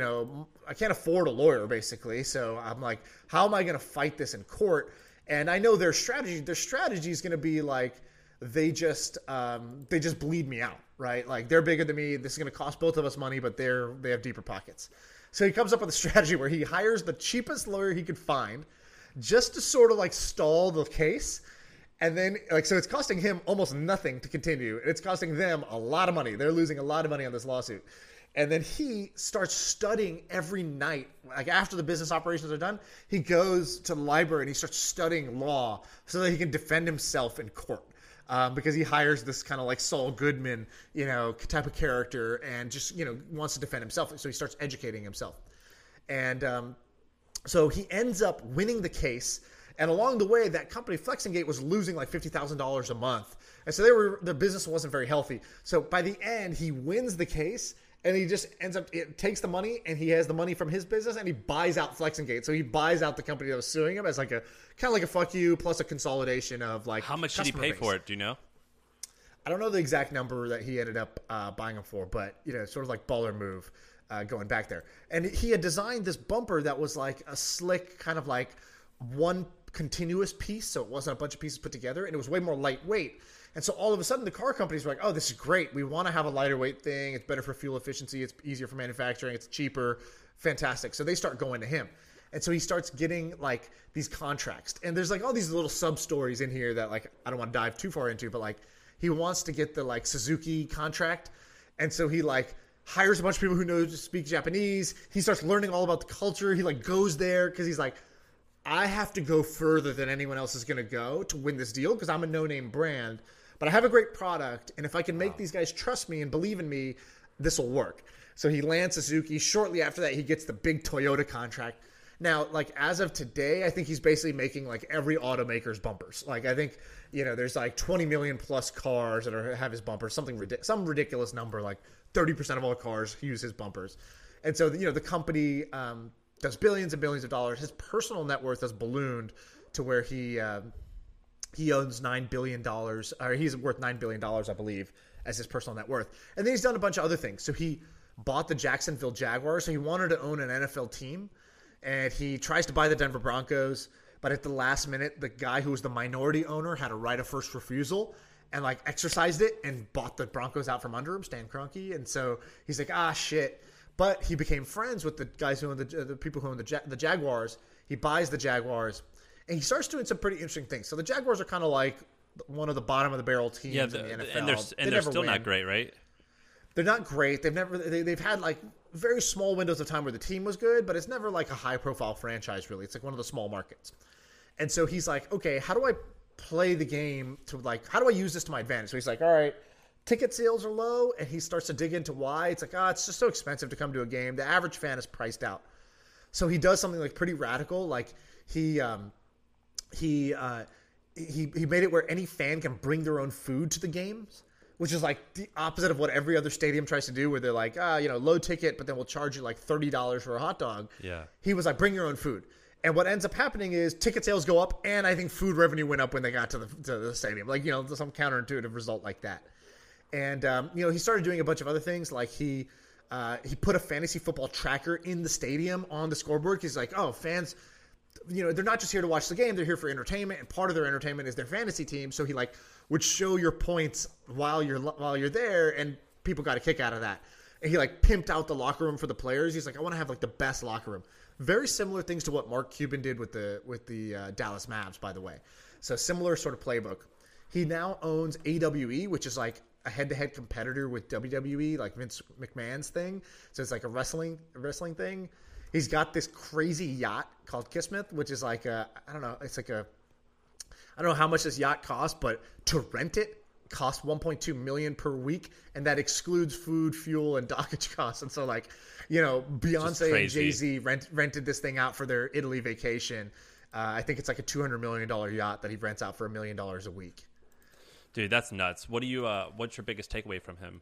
a lawyer, basically. So I'm like, how am I going to fight this in court? And I know their strategy is going to be like, they just bleed me out, right? Like, they're bigger than me. This is going to cost both of us money, but they have deeper pockets. So he comes up with a strategy where he hires the cheapest lawyer he could find just to sort of like stall the case. And then, like, so it's costing him almost nothing to continue. It's costing them a lot of money. They're losing a lot of money on this lawsuit. And then he starts studying every night. Like, after the business operations are done, he goes to the library and he starts studying law so that he can defend himself in court. Because he hires this kind of like Saul Goodman, type of character, and just, wants to defend himself. So he starts educating himself. And so he ends up winning the case. And along the way, that company, Flexingate, was losing like $50,000 a month. And so their business wasn't very healthy. So by the end, he wins the case. And he just takes the money, and he has the money from his business, and he buys out Flexingate. So he buys out the company that was suing him as like kind of like a fuck you plus a consolidation of like. How much did he pay for it? Do you know? I don't know the exact number that he ended up buying them for, but sort of like baller move going back there. And he had designed this bumper that was like a slick kind of like one continuous piece, so it wasn't a bunch of pieces put together, and it was way more lightweight. And so all of a sudden, the car companies were like, oh, this is great. We want to have a lighter weight thing. It's better for fuel efficiency. It's easier for manufacturing. It's cheaper. Fantastic. So they start going to him. And so he starts getting like these contracts. And there's like all these little sub stories in here that like I don't want to dive too far into, but like he wants to get the like Suzuki contract. And so he like hires a bunch of people who know to speak Japanese. He starts learning all about the culture. He like goes there because he's like, I have to go further than anyone else is going to go to win this deal because I'm a no-name brand. But I have a great product, and if I can make these guys trust me and believe in me, this will work. So he lands Suzuki. Shortly after that, he gets the big Toyota contract. Now, like, as of today, I think he's basically making, like, every automaker's bumpers. Like, I think, there's, like, 20 million plus cars that have his bumpers, some ridiculous number, like 30% of all cars use his bumpers. And so, the company does billions and billions of dollars. His personal net worth has ballooned to where he owns $9 billion, or he's worth $9 billion, I believe, as his personal net worth. And then he's done a bunch of other things. So he bought the Jacksonville Jaguars. So he wanted to own an NFL team. And he tries to buy the Denver Broncos. But at the last minute, the guy who was the minority owner had a right of first refusal and like exercised it and bought the Broncos out from under him, Stan Kroenke. And so he's like, shit. But he became friends with the guys who own the people who own the Jaguars. He buys the Jaguars. And he starts doing some pretty interesting things. So the Jaguars are kind of like one of the bottom of the barrel teams in the NFL. And they're still not great, right? They're not great. They've had like very small windows of time where the team was good, but it's never like a high profile franchise really. It's like one of the small markets. And so he's like, okay, how do I play the game to like, how do I use this to my advantage? So he's like, all right, ticket sales are low, and he starts to dig into why. It's like, it's just so expensive to come to a game. The average fan is priced out. So he does something like pretty radical. Like he made it where any fan can bring their own food to the games, which is like the opposite of what every other stadium tries to do, where they're like, low ticket, but then we'll charge you like $30 for a hot dog. Yeah. He was like, bring your own food. And what ends up happening is ticket sales go up, and I think food revenue went up when they got to the stadium. Like, some counterintuitive result like that. And, he started doing a bunch of other things. Like he put a fantasy football tracker in the stadium on the scoreboard. He's like, fans, they're not just here to watch the game. They're here for entertainment. And part of their entertainment is their fantasy team. So he would show your points while you're there, and people got a kick out of that. And he pimped out the locker room for the players. He's like, I want to have the best locker room. Very similar things to what Mark Cuban did with the Dallas Mavs, by the way. So similar sort of playbook. He now owns AWE, which is like a head-to-head competitor with WWE, like Vince McMahon's thing. So it's like a wrestling thing. He's got this crazy yacht called Kismet, which is like I don't know how much this yacht costs, but to rent it costs $1.2 million per week, and that excludes food, fuel, and dockage costs. And so Beyonce and Jay-Z rented this thing out for their Italy vacation. I think it's like a $200 million yacht that he rents out for $1 million a week. Dude, that's nuts. What's your biggest takeaway from him?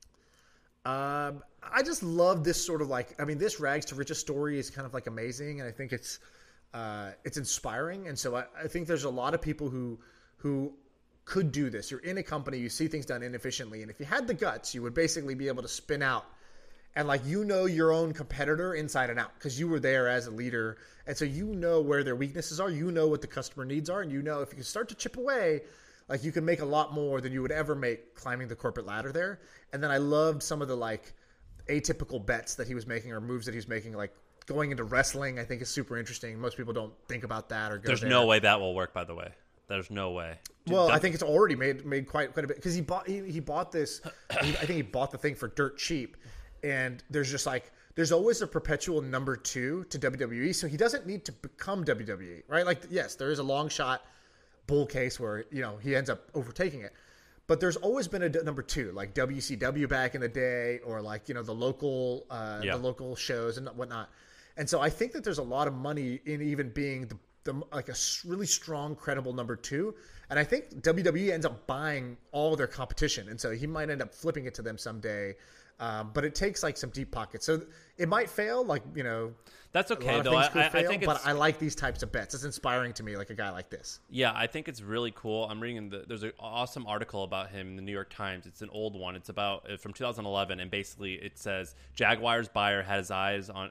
I just love this sort of this rags to riches story is kind of amazing, and I think it's inspiring. And so I think there's a lot of people who could do this. You're in a company, you see things done inefficiently, and if you had the guts, you would basically be able to spin out and like your own competitor inside and out because you were there as a leader, and so you know where their weaknesses are, you know what the customer needs are, and you know if you can start to chip away, like you can make a lot more than you would ever make climbing the corporate ladder there. And then I loved some of the like atypical bets that he was making or moves that he was making, like going into wrestling. I think is super interesting. Most people don't think about that or go There's there. no way that will work, by the way. There's no way. Well, I think it's already made quite a bit because he bought this. I think he bought the thing for dirt cheap, and there's always a perpetual number 2 to WWE, so he doesn't need to become WWE, right? Like, yes, there is a long shot bull case where he ends up overtaking it, but there's always been a number 2, like WCW back in the day, or like the local shows and whatnot. And so I think that there's a lot of money in even being like a really strong, credible number 2. And I think WWE ends up buying all their competition. And so he might end up flipping it to them someday. But it takes like some deep pockets. So it might fail, like, that's okay, though. I think but I like these types of bets. It's inspiring to me, like a guy like this. Yeah, I think it's really cool. I'm reading there's an awesome article about him in the New York Times. It's an old one. It's about from 2011, and basically it says Jaguars buyer had his eyes on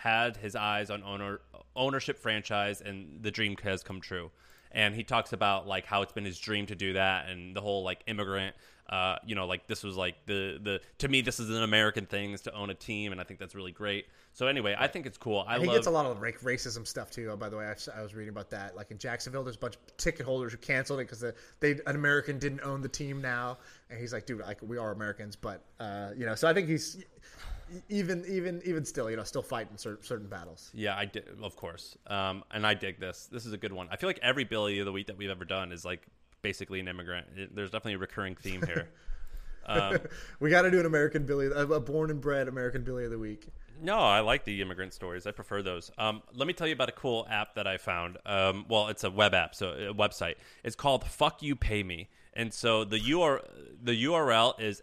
ownership franchise, and the dream has come true. And he talks about like how it's been his dream to do that, and the whole like immigrant. Like this was like the to me this is an American thing, is to own a team, and I think that's really great. So anyway, I think it's cool. He gets a lot of racism stuff too. By the way, I was reading about that. Like in Jacksonville, there's a bunch of ticket holders who canceled it because an American didn't own the team now, and he's like, dude, we are Americans, but So I think he's even still, still fighting certain battles. Yeah, I did, of course. And I dig this. This is a good one. I feel like every Billy of the Week that we've ever done is like basically an immigrant. There's definitely a recurring theme here. We got to do an American Billy, a born and bred American Billy of the Week. No, I like the immigrant stories. I prefer those. Let me tell you about a cool app that I found. Well, it's a web app, so a website. It's called Fuck You Pay Me. And so the URL is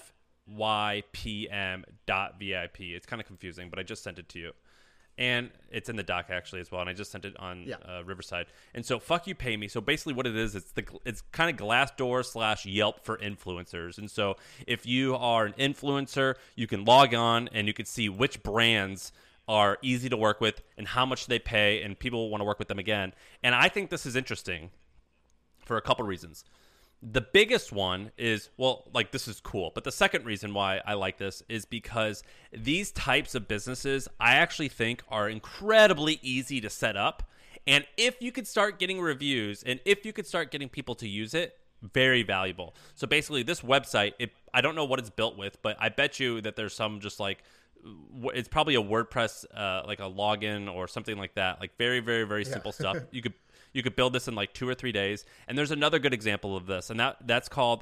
fypm.vip. It's kind of confusing, but I just sent it to you. And it's in the doc actually as well, and I just sent it on Riverside. And so, Fuck You Pay Me. So basically, what it is, it's kind of Glassdoor / Yelp for influencers. And so, if you are an influencer, you can log on and you can see which brands are easy to work with and how much they pay, and people want to work with them again. And I think this is interesting for a couple reasons. The biggest one is, this is cool. But the second reason why I like this is because these types of businesses, I actually think, are incredibly easy to set up. And if you could start getting reviews and if you could start getting people to use it, very valuable. So basically, this website, I don't know what it's built with, but I bet you that there's some just like, it's probably a WordPress, like a login or something like that. Like very, very, very simple stuff. You could build this in like 2 or 3 days. And there's another good example of this, and that's called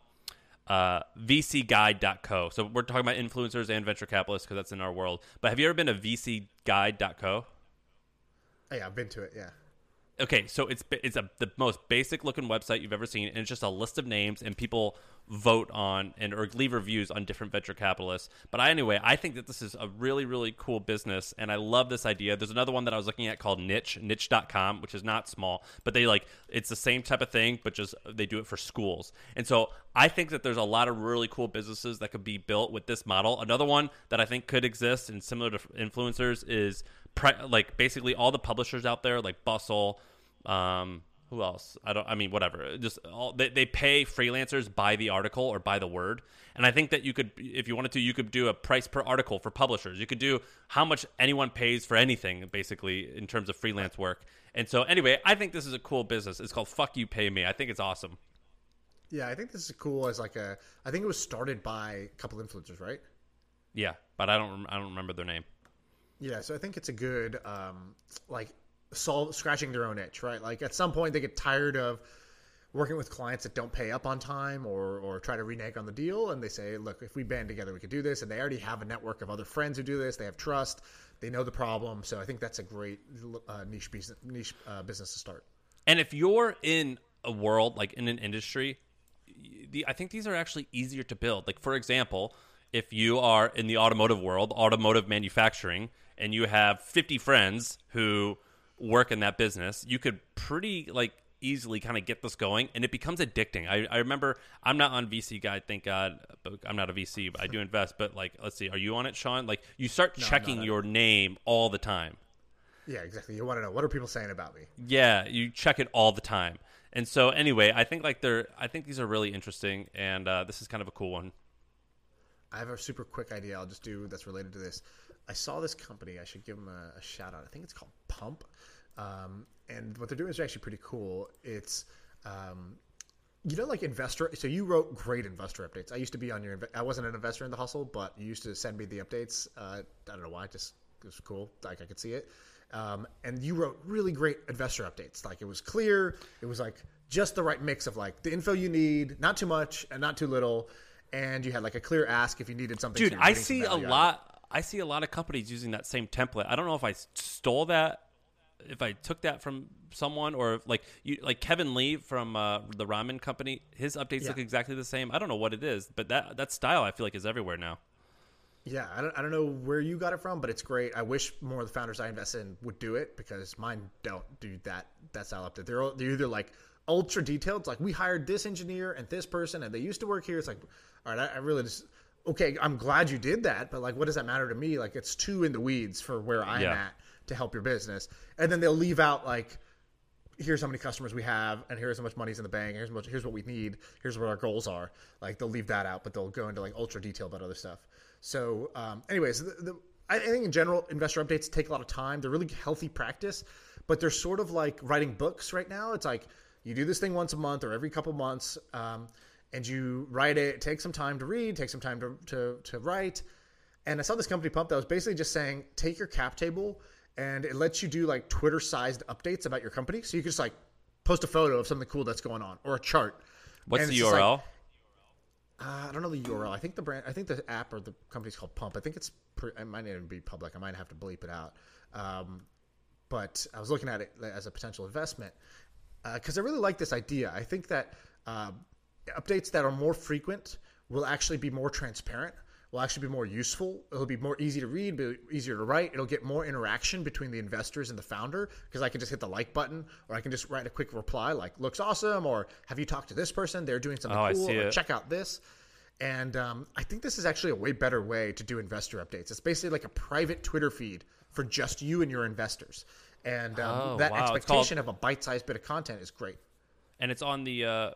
VCguide.co. So we're talking about influencers and venture capitalists because that's in our world. But have you ever been to VCguide.co? Yeah, I've been to it, yeah. Okay, so it's the most basic looking website you've ever seen, and it's just a list of names, and people vote on or leave reviews on different venture capitalists. But I think that this is a really, really cool business, and I love this idea. There's another one that I was looking at called niche.com, which is not small, but it's the same type of thing, but just they do it for schools. And so I think that there's a lot of really cool businesses that could be built with this model. Another one that I think could exist and similar to influencers is basically all the publishers out there, like Bustle. Who else? Whatever. Just they pay freelancers by the article or by the word. And I think that you could, if you wanted to, you could do a price per article for publishers. You could do how much anyone pays for anything, basically, in terms of freelance work. And so, anyway, I think this is a cool business. It's called Fuck You Pay Me. I think it's awesome. Yeah, I think this is cool as I think it was started by a couple influencers, right? Yeah, but I don't remember their name. Yeah, so I think it's a good, scratching their own itch, right? Like at some point they get tired of working with clients that don't pay up on time or try to renege on the deal, and they say, look, if we band together we could do this. And they already have a network of other friends who do this. They have trust, they know the problem. So I think that's a great niche business to start. And if you're in a world, like in an industry, I think these are actually easier to build. Like, for example, if you are in the automotive world, automotive manufacturing, and you have 50 friends who work in that business, you could pretty easily kind of get this going, and it becomes addicting. I remember, I'm not on VC Guide, thank God. But I'm not a VC, but I do invest. But like, let's see, are you on it, Sean? Like, you start checking your name all the time. Yeah, exactly. You want to know, what are people saying about me? Yeah, you check it all the time. And so anyway, I think these are really interesting, and this is kind of a cool one. I have a super quick idea I'll just do that's related to this. I saw this company. I should give them a shout out. I think it's called Pump. And what they're doing is actually pretty cool. It's, like investor. So you wrote great investor updates. I used to be on I wasn't an investor in The Hustle, but you used to send me the updates. I don't know why. It was cool. Like I could see it. And you wrote really great investor updates. Like it was clear. It was like just the right mix of like the info you need, not too much and not too little. And you had like a clear ask if you needed something. Dude, I see a lot of companies using that same template. I don't know if I stole that, if I took that from someone, or like Kevin Lee from the ramen company. His updates look exactly the same. I don't know what it is, but that style I feel like is everywhere now. Yeah, I don't know where you got it from, but it's great. I wish more of the founders I invest in would do it, because mine don't do that style update. They're either like ultra detailed, it's like we hired this engineer and this person and they used to work here. It's like, all right, I really just, okay, I'm glad you did that, but like, what does that matter to me? Like, it's too in the weeds for where I'm at to help your business. And then they'll leave out like, here's how many customers we have, and here's how much money's in the bank, here's what we need, here's what our goals are. Like, they'll leave that out, but they'll go into like ultra detail about other stuff. So anyways, I think in general, investor updates take a lot of time. They're really healthy practice, but they're sort of like writing books right now. It's like you do this thing once a month or every couple months, and you write it. It takes some time to read, takes some time to write. And I saw this company Pump that was basically just saying, take your cap table, and it lets you do like Twitter-sized updates about your company. So you can just like post a photo of something cool that's going on, or a chart. What's the URL? I don't know the URL. I think the app or the company's called Pump. I think it might even be public. I might have to bleep it out. But I was looking at it as a potential investment because I really like this idea. I think that updates that are more frequent will actually be more transparent, will actually be more useful. It'll be more easy to read, be easier to write. It'll get more interaction between the investors and the founder, because I can just hit the like button, or I can just write a quick reply like, looks awesome, or have you talked to this person? They're doing something cool, or check out this. And I think this is actually a way better way to do investor updates. It's basically like a private Twitter feed for just you and your investors. And expectation of a bite-sized bit of content is great. And it's on the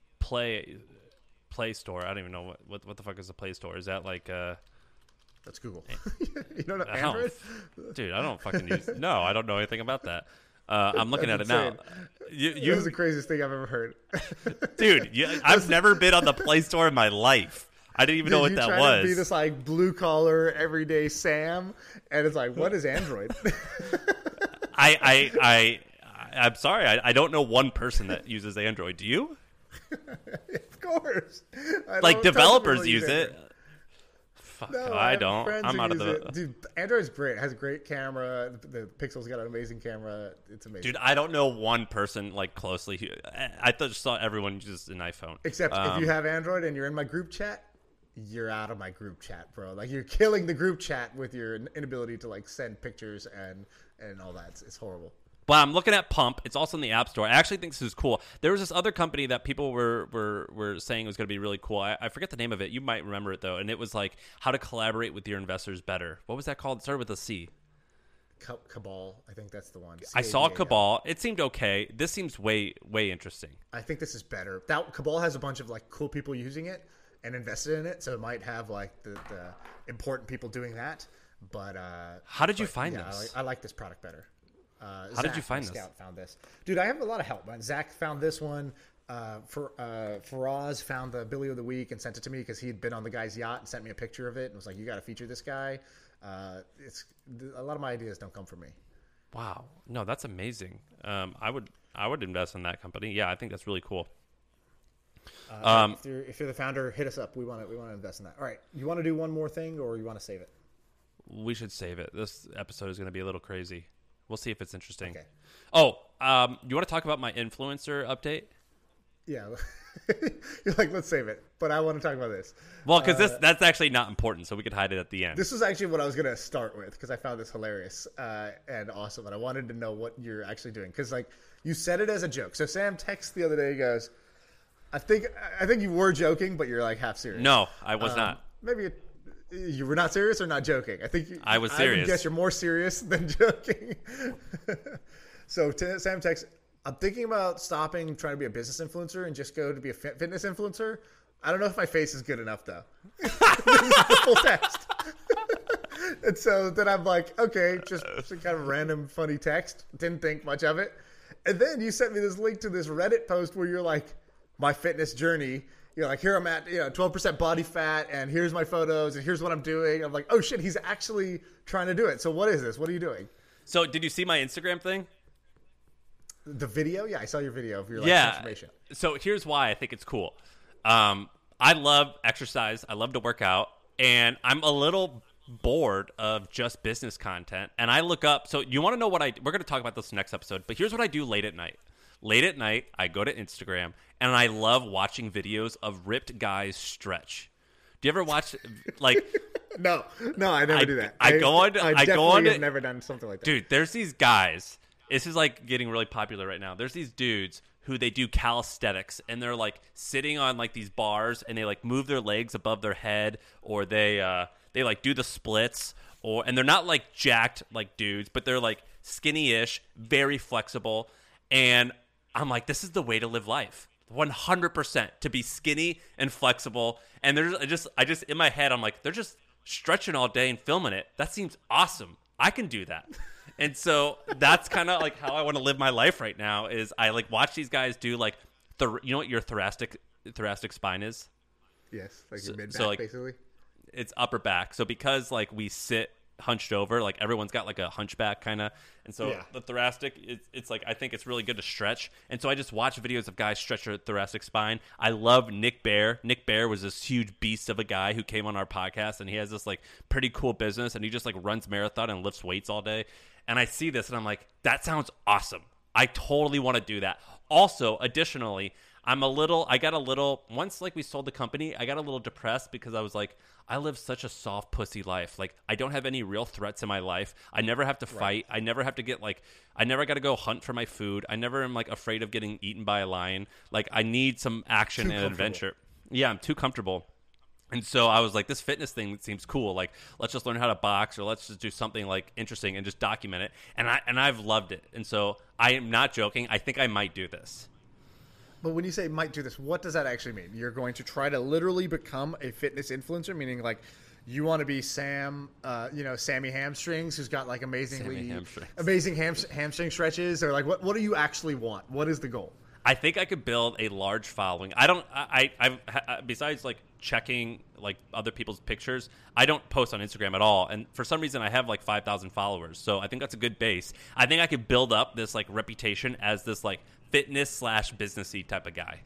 Play Store. I don't even know what the fuck is the Play Store. Is that like That's Google. You don't know Android? Dude, I don't fucking use. No, I don't know anything about that. I'm looking at it now. This is the craziest thing I've ever heard. Dude, I've never been on the Play Store in my life. I didn't even know what that was. You try to be this like blue collar everyday Sam, and it's like, what is Android? I'm sorry, I don't know one person that uses Android. Do you? Of course. Like developers use it. Fuck, no, I don't. I'm out of the. Dude, Android's great. It has a great camera. The Pixel's got an amazing camera. It's amazing. Dude, I don't know one person like closely. I just thought everyone uses an iPhone. Except if you have Android and you're in my group chat, you're out of my group chat, bro. Like, you're killing the group chat with your inability to like send pictures and all that. It's horrible. Well, I'm looking at Pump. It's also in the App Store. I actually think this is cool. There was this other company that people were saying was going to be really cool. I forget the name of it. You might remember it, though. And it was like how to collaborate with your investors better. What was that called? It started with a C. Cabal. I think that's the one. I saw Cabal. It seemed okay. This seems way interesting. I think this is better. That Cabal has a bunch of like cool people using it and invested in it, so it might have like the important people doing that. But how did you find this? I like this product better. How did you find this? Scout found this. Dude, I have a lot of help, man. Zach found this one. Faraz found the Billy of the Week and sent it to me because he had been on the guy's yacht and sent me a picture of it and was like, you got to feature this guy. It's a lot of my ideas don't come from me. Wow. No, that's amazing. I would invest in that company. Yeah, I think that's really cool. If you're the founder, hit us up. We want to invest in that. All right. You want to do one more thing, or you want to save it? We should save it. This episode is going to be a little crazy. We'll see if it's interesting. Okay. Oh, you want to talk about my influencer update? Yeah. You're like, let's save it. But I want to talk about this. Well, because that's actually not important, so we could hide it at the end. This was actually what I was going to start with because I found this hilarious and awesome. And I wanted to know what you're actually doing. Because, like, you said it as a joke. So Sam texts the other day, he goes, I think you were joking, but you're, like, half serious. No, I was not. Maybe you were not serious or not joking? I was serious. I would guess you're more serious than joking. So Sam texts, I'm thinking about stopping trying to be a business influencer and just go to be a fitness influencer. I don't know if my face is good enough, though. This is the full text. And so then I'm like, okay, just kind of random funny text. Didn't think much of it. And then you sent me this link to this Reddit post where you're like, my fitness journey. You're like, here I'm at, 12% body fat, and here's my photos, and here's what I'm doing. I'm like, oh, shit, he's actually trying to do it. So what is this? What are you doing? So did you see my Instagram thing? The video? Yeah, I saw your video of your transformation. So here's why I think it's cool. I love exercise. I love to work out. And I'm a little bored of just business content. And I look up. So you want to know what we're going to talk about this next episode. But here's what I do late at night. Late at night, I go to Instagram. And I love watching videos of ripped guys stretch. Do you ever watch, like... No, I never do that. I go on. I definitely have never done something like that. Dude, there's these guys... This is like getting really popular right now. There's these dudes who they do calisthenics and they're like sitting on like these bars and they like move their legs above their head or they like do the splits and they're not like jacked like dudes, but they're like skinny-ish, very flexible. And I'm like, this is the way to live life. 100% to be skinny and flexible. And I just in my head, I'm like, they're just stretching all day and filming it. That seems awesome. I can do that. And so that's kind of like how I want to live my life right now is I like watch these guys do like, you know what your thoracic spine is? Yes, like your mid-back basically. It's upper back. So because like we sit hunched over, like everyone's got like a hunchback kind of. And so the thoracic, it's like I think it's really good to stretch. And so I just watch videos of guys stretch their thoracic spine. I love Nick Bare. Nick Bare was this huge beast of a guy who came on our podcast and he has this like pretty cool business and he just like runs marathon and lifts weights all day. And I see this and I'm like, that sounds awesome. I totally want to do that. Also, additionally, once like we sold the company, I got a little depressed because I was like, I live such a soft pussy life. Like I don't have any real threats in my life. I never have to fight. I never have to get like, I never got to go hunt for my food. I never am like afraid of getting eaten by a lion. Like I need some action and adventure. Yeah, I'm too comfortable. And so I was like, this fitness thing seems cool. Like, let's just learn how to box or let's just do something like interesting and just document it. And I've loved it. And so I am not joking. I think I might do this. But when you say might do this, what does that actually mean? You're going to try to literally become a fitness influencer, meaning like you want to be Sammy Hamstrings, who's got like amazing hamstring stretches, or like what do you actually want? What is the goal? I think I could build a large following. Besides like checking like other people's pictures, I don't post on Instagram at all. And for some reason I have like 5,000 followers. So I think that's a good base. I think I could build up this like reputation as this like fitness/businessy type of guy.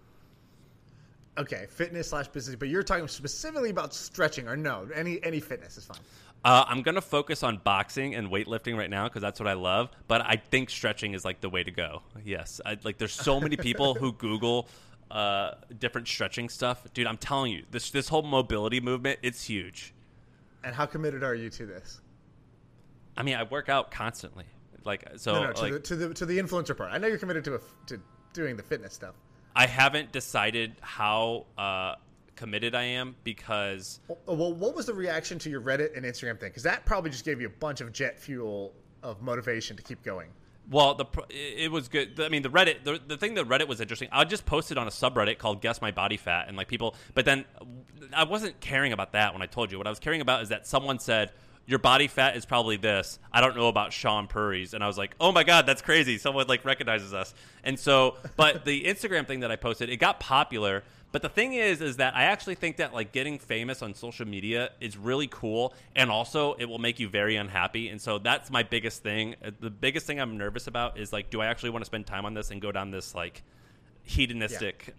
Okay, fitness/businessy, but you're talking specifically about stretching or no, any fitness is fine. I'm going to focus on boxing and weightlifting right now because that's what I love. But I think stretching is like the way to go. Yes. There's so many people who Google different stretching stuff. Dude, I'm telling you, this whole mobility movement, it's huge. And how committed are you to this? I mean, I work out constantly. To the influencer part. I know you're committed to doing the fitness stuff. I haven't decided how committed I am because... Well, what was the reaction to your Reddit and Instagram thing? Because that probably just gave you a bunch of jet fuel of motivation to keep going. Well, it was good. I mean, the Reddit, the thing that Reddit was interesting. I just posted on a subreddit called Guess My Body Fat, and like people... But then I wasn't caring about that when I told you. What I was caring about is that someone said, your body fat is probably this. I don't know about Sean Purry's. And I was like, oh my God, that's crazy. Someone like recognizes us. And so, but the Instagram thing that I posted, it got popular. But the thing is that I actually think that like getting famous on social media is really cool. And also it will make you very unhappy. And so that's my biggest thing. The biggest thing I'm nervous about is like, do I actually want to spend time on this and go down this like hedonistic,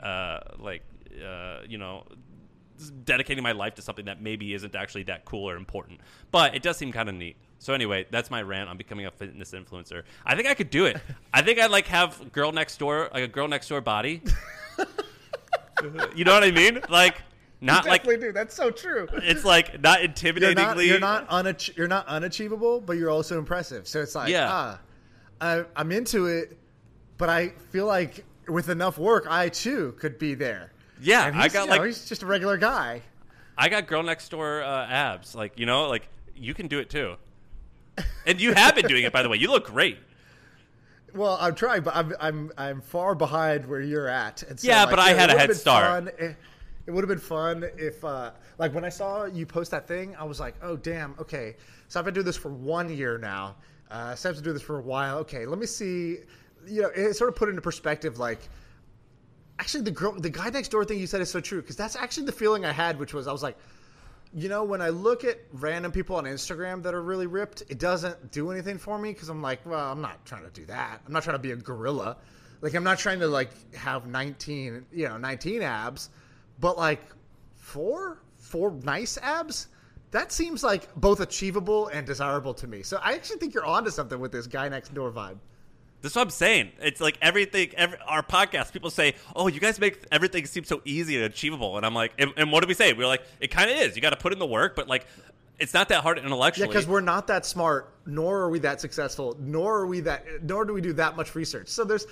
dedicating my life to something that maybe isn't actually that cool or important. But it does seem kind of neat. So anyway, that's my rant on becoming a fitness influencer. I think I could do it. I think I'd like have girl next door, like a girl next door body. You know what I mean? Like not like Definitely do. That's so true. it's like not intimidatingly. You're not unachievable, but you're also impressive. So it's like, I'm into it, but I feel like with enough work, I too could be there. Yeah, and I got he's just a regular guy. I got girl next door abs. Like like you can do it too. And you have been doing it, by the way. You look great. Well, I'm trying, but I'm far behind where you're at. And so, but I had a head start. It would have been fun if, like, when I saw you post that thing, I was like, oh, damn, okay. So I've been doing this for 1 year now. So I have to do this for a while. Okay, let me see. It sort of put into perspective, like, actually, the guy next door thing you said is so true, because that's actually the feeling I had, which was I was like, when I look at random people on Instagram that are really ripped, it doesn't do anything for me because I'm like, well, I'm not trying to do that. I'm not trying to be a gorilla. Like, I'm not trying to, like, have 19 abs, but, like, four nice abs? That seems like both achievable and desirable to me. So I actually think you're onto something with this guy next door vibe. That's what I'm saying. It's like our podcast, people say, oh, you guys make everything seem so easy and achievable. And I'm like, and what do we say? We're like, it kind of is. You got to put in the work, but like, it's not that hard intellectually. Yeah, because we're not that smart, nor are we that successful, nor do we do that much research. So there's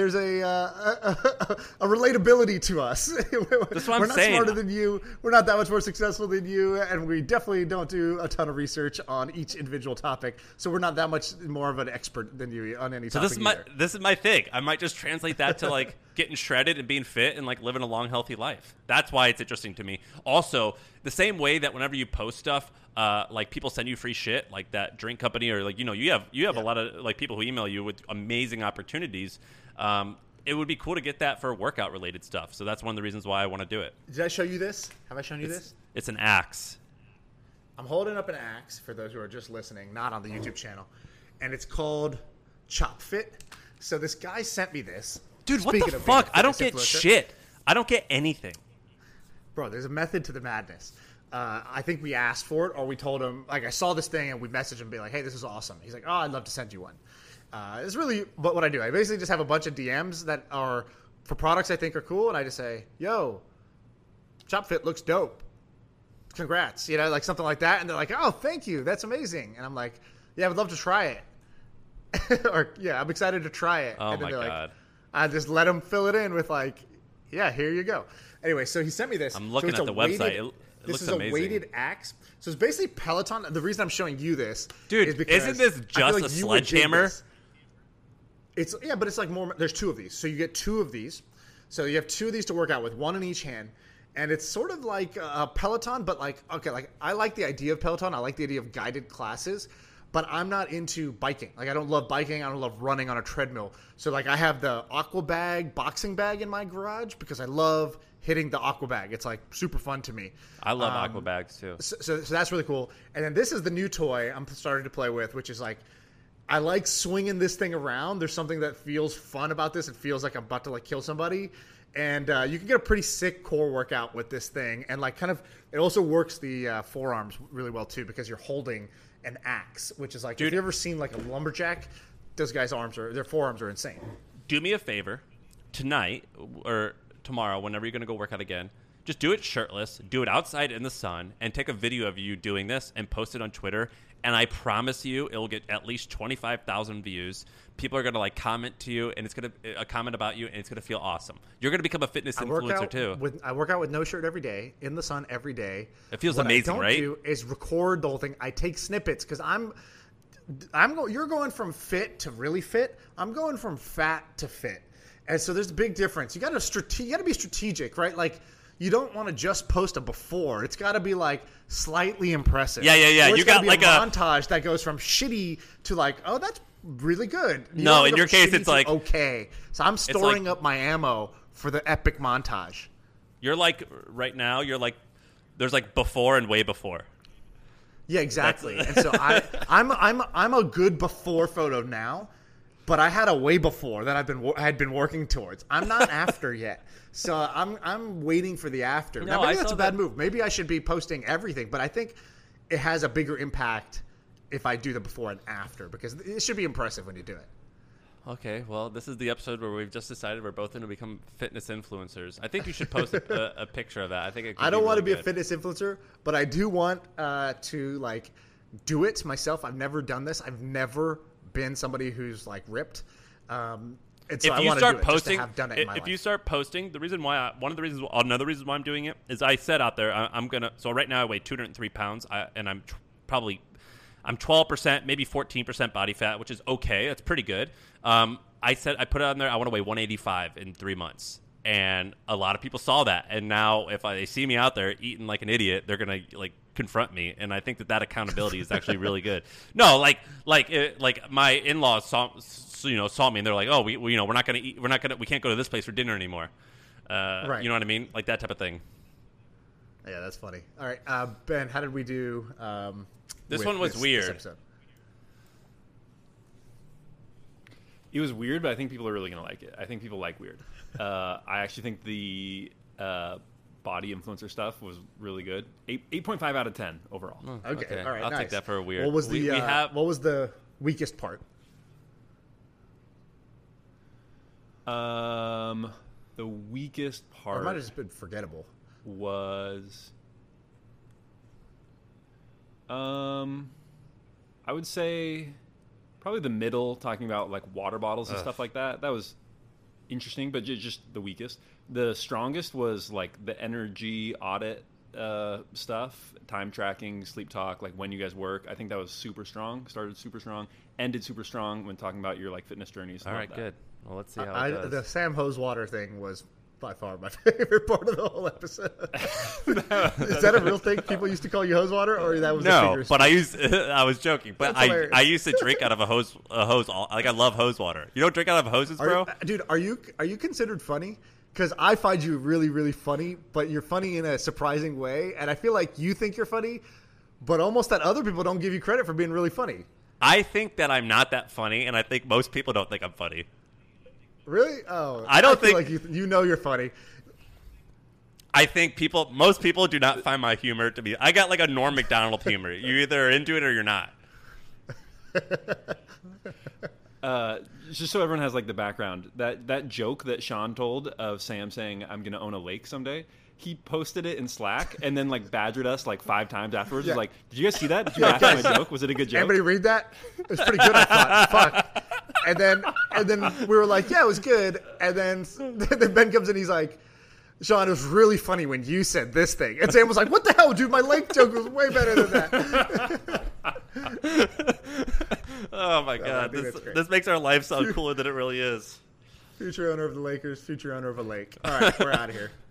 a relatability to us. That's what we're I'm not saying. smarter than you. We're not that much more successful than you, and we definitely don't do a ton of research on each individual topic. So we're not that much more of an expert than you on any topic. So this is my thing. I might just translate that to like getting shredded and being fit and like living a long, healthy life. That's why it's interesting to me. Also, the same way that whenever you post stuff, like people send you free shit, like that drink company, or like you have a lot of like people who email you with amazing opportunities. It would be cool to get that for workout related stuff. So that's one of the reasons why I want to do it. Did I show you this? Have I shown you this? It's an axe. I'm holding up an axe for those who are just listening, not on the YouTube channel, and it's called Chop Fit. So this guy sent me this. Dude, what the fuck? I don't get shit. I don't get anything. Bro, there's a method to the madness. I think we asked for it, or we told him, like, I saw this thing, and we messaged him, be like, hey, this is awesome. He's like, oh, I'd love to send you one. It's really what I do. I basically just have a bunch of DMs that are for products I think are cool, and I just say, yo, Chop Fit looks dope. Congrats. Like something like that. And they're like, oh, thank you. That's amazing. And I'm like, yeah, I would love to try it. Or, yeah, I'm excited to try it. Oh, and then my God. Like, I just let them fill it in with like, yeah, here you go. Anyway, so he sent me this. I'm looking at the website. It this looks is amazing. A weighted axe. So it's basically Peloton. The reason I'm showing you this, dude, is because isn't this just a sledgehammer? But it's like more. There's two of these, so you get two of these. So you have two of these to work out with, one in each hand, and it's sort of like a Peloton, but like I like the idea of Peloton. I like the idea of guided classes. But I'm not into biking. Like, I don't love biking. I don't love running on a treadmill. So, like, I have the Aquabag boxing bag in my garage because I love hitting the Aquabag. It's, like, super fun to me. I love Aquabags, too. So that's really cool. And then this is the new toy I'm starting to play with, which is, like, I like swinging this thing around. There's something that feels fun about this. It feels like I'm about to, like, kill somebody. And you can get a pretty sick core workout with this thing. And, like, kind of – it also works the forearms really well, too, because you're holding – an axe, which is like, dude, if you ever seen like a lumberjack, those guys' their forearms are insane. Do me a favor tonight or tomorrow, whenever you're going to go work out again, just do it shirtless, do it outside in the sun, and take a video of you doing this and post it on Twitter. And I promise you, it will get at least 25,000 views. People are going to like comment to you, and it's going to comment about you, and it's going to feel awesome. You're going to become a fitness influencer too. I work out with no shirt every day, in the sun every day. It feels amazing, right? What I don't do is record the whole thing. I take snippets because you're going from fit to really fit. I'm going from fat to fit, and so there's a big difference. You got to be strategic, right? Like, you don't want to just post a before. It's got to be like slightly impressive. Yeah. You got like a montage that goes from shitty to like, oh, that's really good. No, in your case, it's like okay. So I'm storing up my ammo for the epic montage. You're like right now. You're like there's like before and way before. Yeah, exactly. And so I'm a good before photo now, but I had a way before that I had been working towards. I'm not after yet. So I'm waiting for the after. No, now, maybe that's a bad move. Maybe I should be posting everything, but I think it has a bigger impact if I do the before and after, because it should be impressive when you do it. Okay, well, this is the episode where we've just decided we're both going to become fitness influencers. I think you should post a picture of that. I think I don't want to be really a fitness influencer, but I do want to like do it myself. I've never done this. I've never been somebody who's like ripped. And so if I you want start to do it, just to posting, have done it in my if life. you start posting, another reason why I'm doing it is I said out there I'm gonna. So right now I weigh 203 pounds, and I'm I'm 12%, maybe 14% body fat, which is okay. That's pretty good. I put it on there. I want to weigh 185 in 3 months, and a lot of people saw that. And now, if they see me out there eating like an idiot, they're gonna like confront me. And I think that accountability is actually really good. No, like my in-laws saw me, and they're like, oh, we we're not gonna eat. We can't go to this place for dinner anymore. Right. You know what I mean? Like that type of thing. Yeah, that's funny. All right, Ben, how did we do? This one was weird. This episode? It was weird, but I think people are really going to like it. I think people like weird. I actually think the body influencer stuff was really good. 8.5 out of 10 overall. Okay, all right, I'll nice. take that for a weird. What was we have what was the weakest part? The weakest Or it part might have just been forgettable. was I would say probably the middle, talking about like water bottles and stuff like that. That was interesting, but just the weakest. The strongest was like the energy audit stuff, time tracking, sleep talk, like when you guys work. I think that was super strong. Started super strong, ended super strong when talking about your like fitness journeys. All right, good. Well, let's see how it does. The Sam Hosewater thing was by far my favorite part of the whole episode. Is that a real thing? People used to call you Hosewater, or that was No, but I was joking. But That's hilarious. I used to drink out of a hose. Like I love hose water. You don't drink out of hoses, bro? Dude, are you considered funny? Because I find you really, really funny, but you're funny in a surprising way, and I feel like you think you're funny, but almost that other people don't give you credit for being really funny. I think that I'm not that funny, and I think most people don't think I'm funny. Really? Oh, I don't feel think- like you know you're funny. I think most people do not find my humor to be. I got like a Norm Macdonald humor. You either are into it or you're not. Just so everyone has like the background, that joke that Sean told of Sam saying I'm gonna own a lake someday, he posted it in Slack and then like badgered us like 5 times afterwards. Yeah. He was like, did you guys see that? Did you laugh at my joke? Was it a good joke? Everybody read that? It was pretty good, I thought. Fuck. And then we were like, yeah, it was good. And then Ben comes in, he's like, Sean, it was really funny when you said this thing. And Sam was like, what the hell, dude? My lake joke was way better than that. Oh my I god, think that's great. this makes our life sound cooler than it really is. Future owner of the Lakers, future owner of a lake. All right, we're out of here.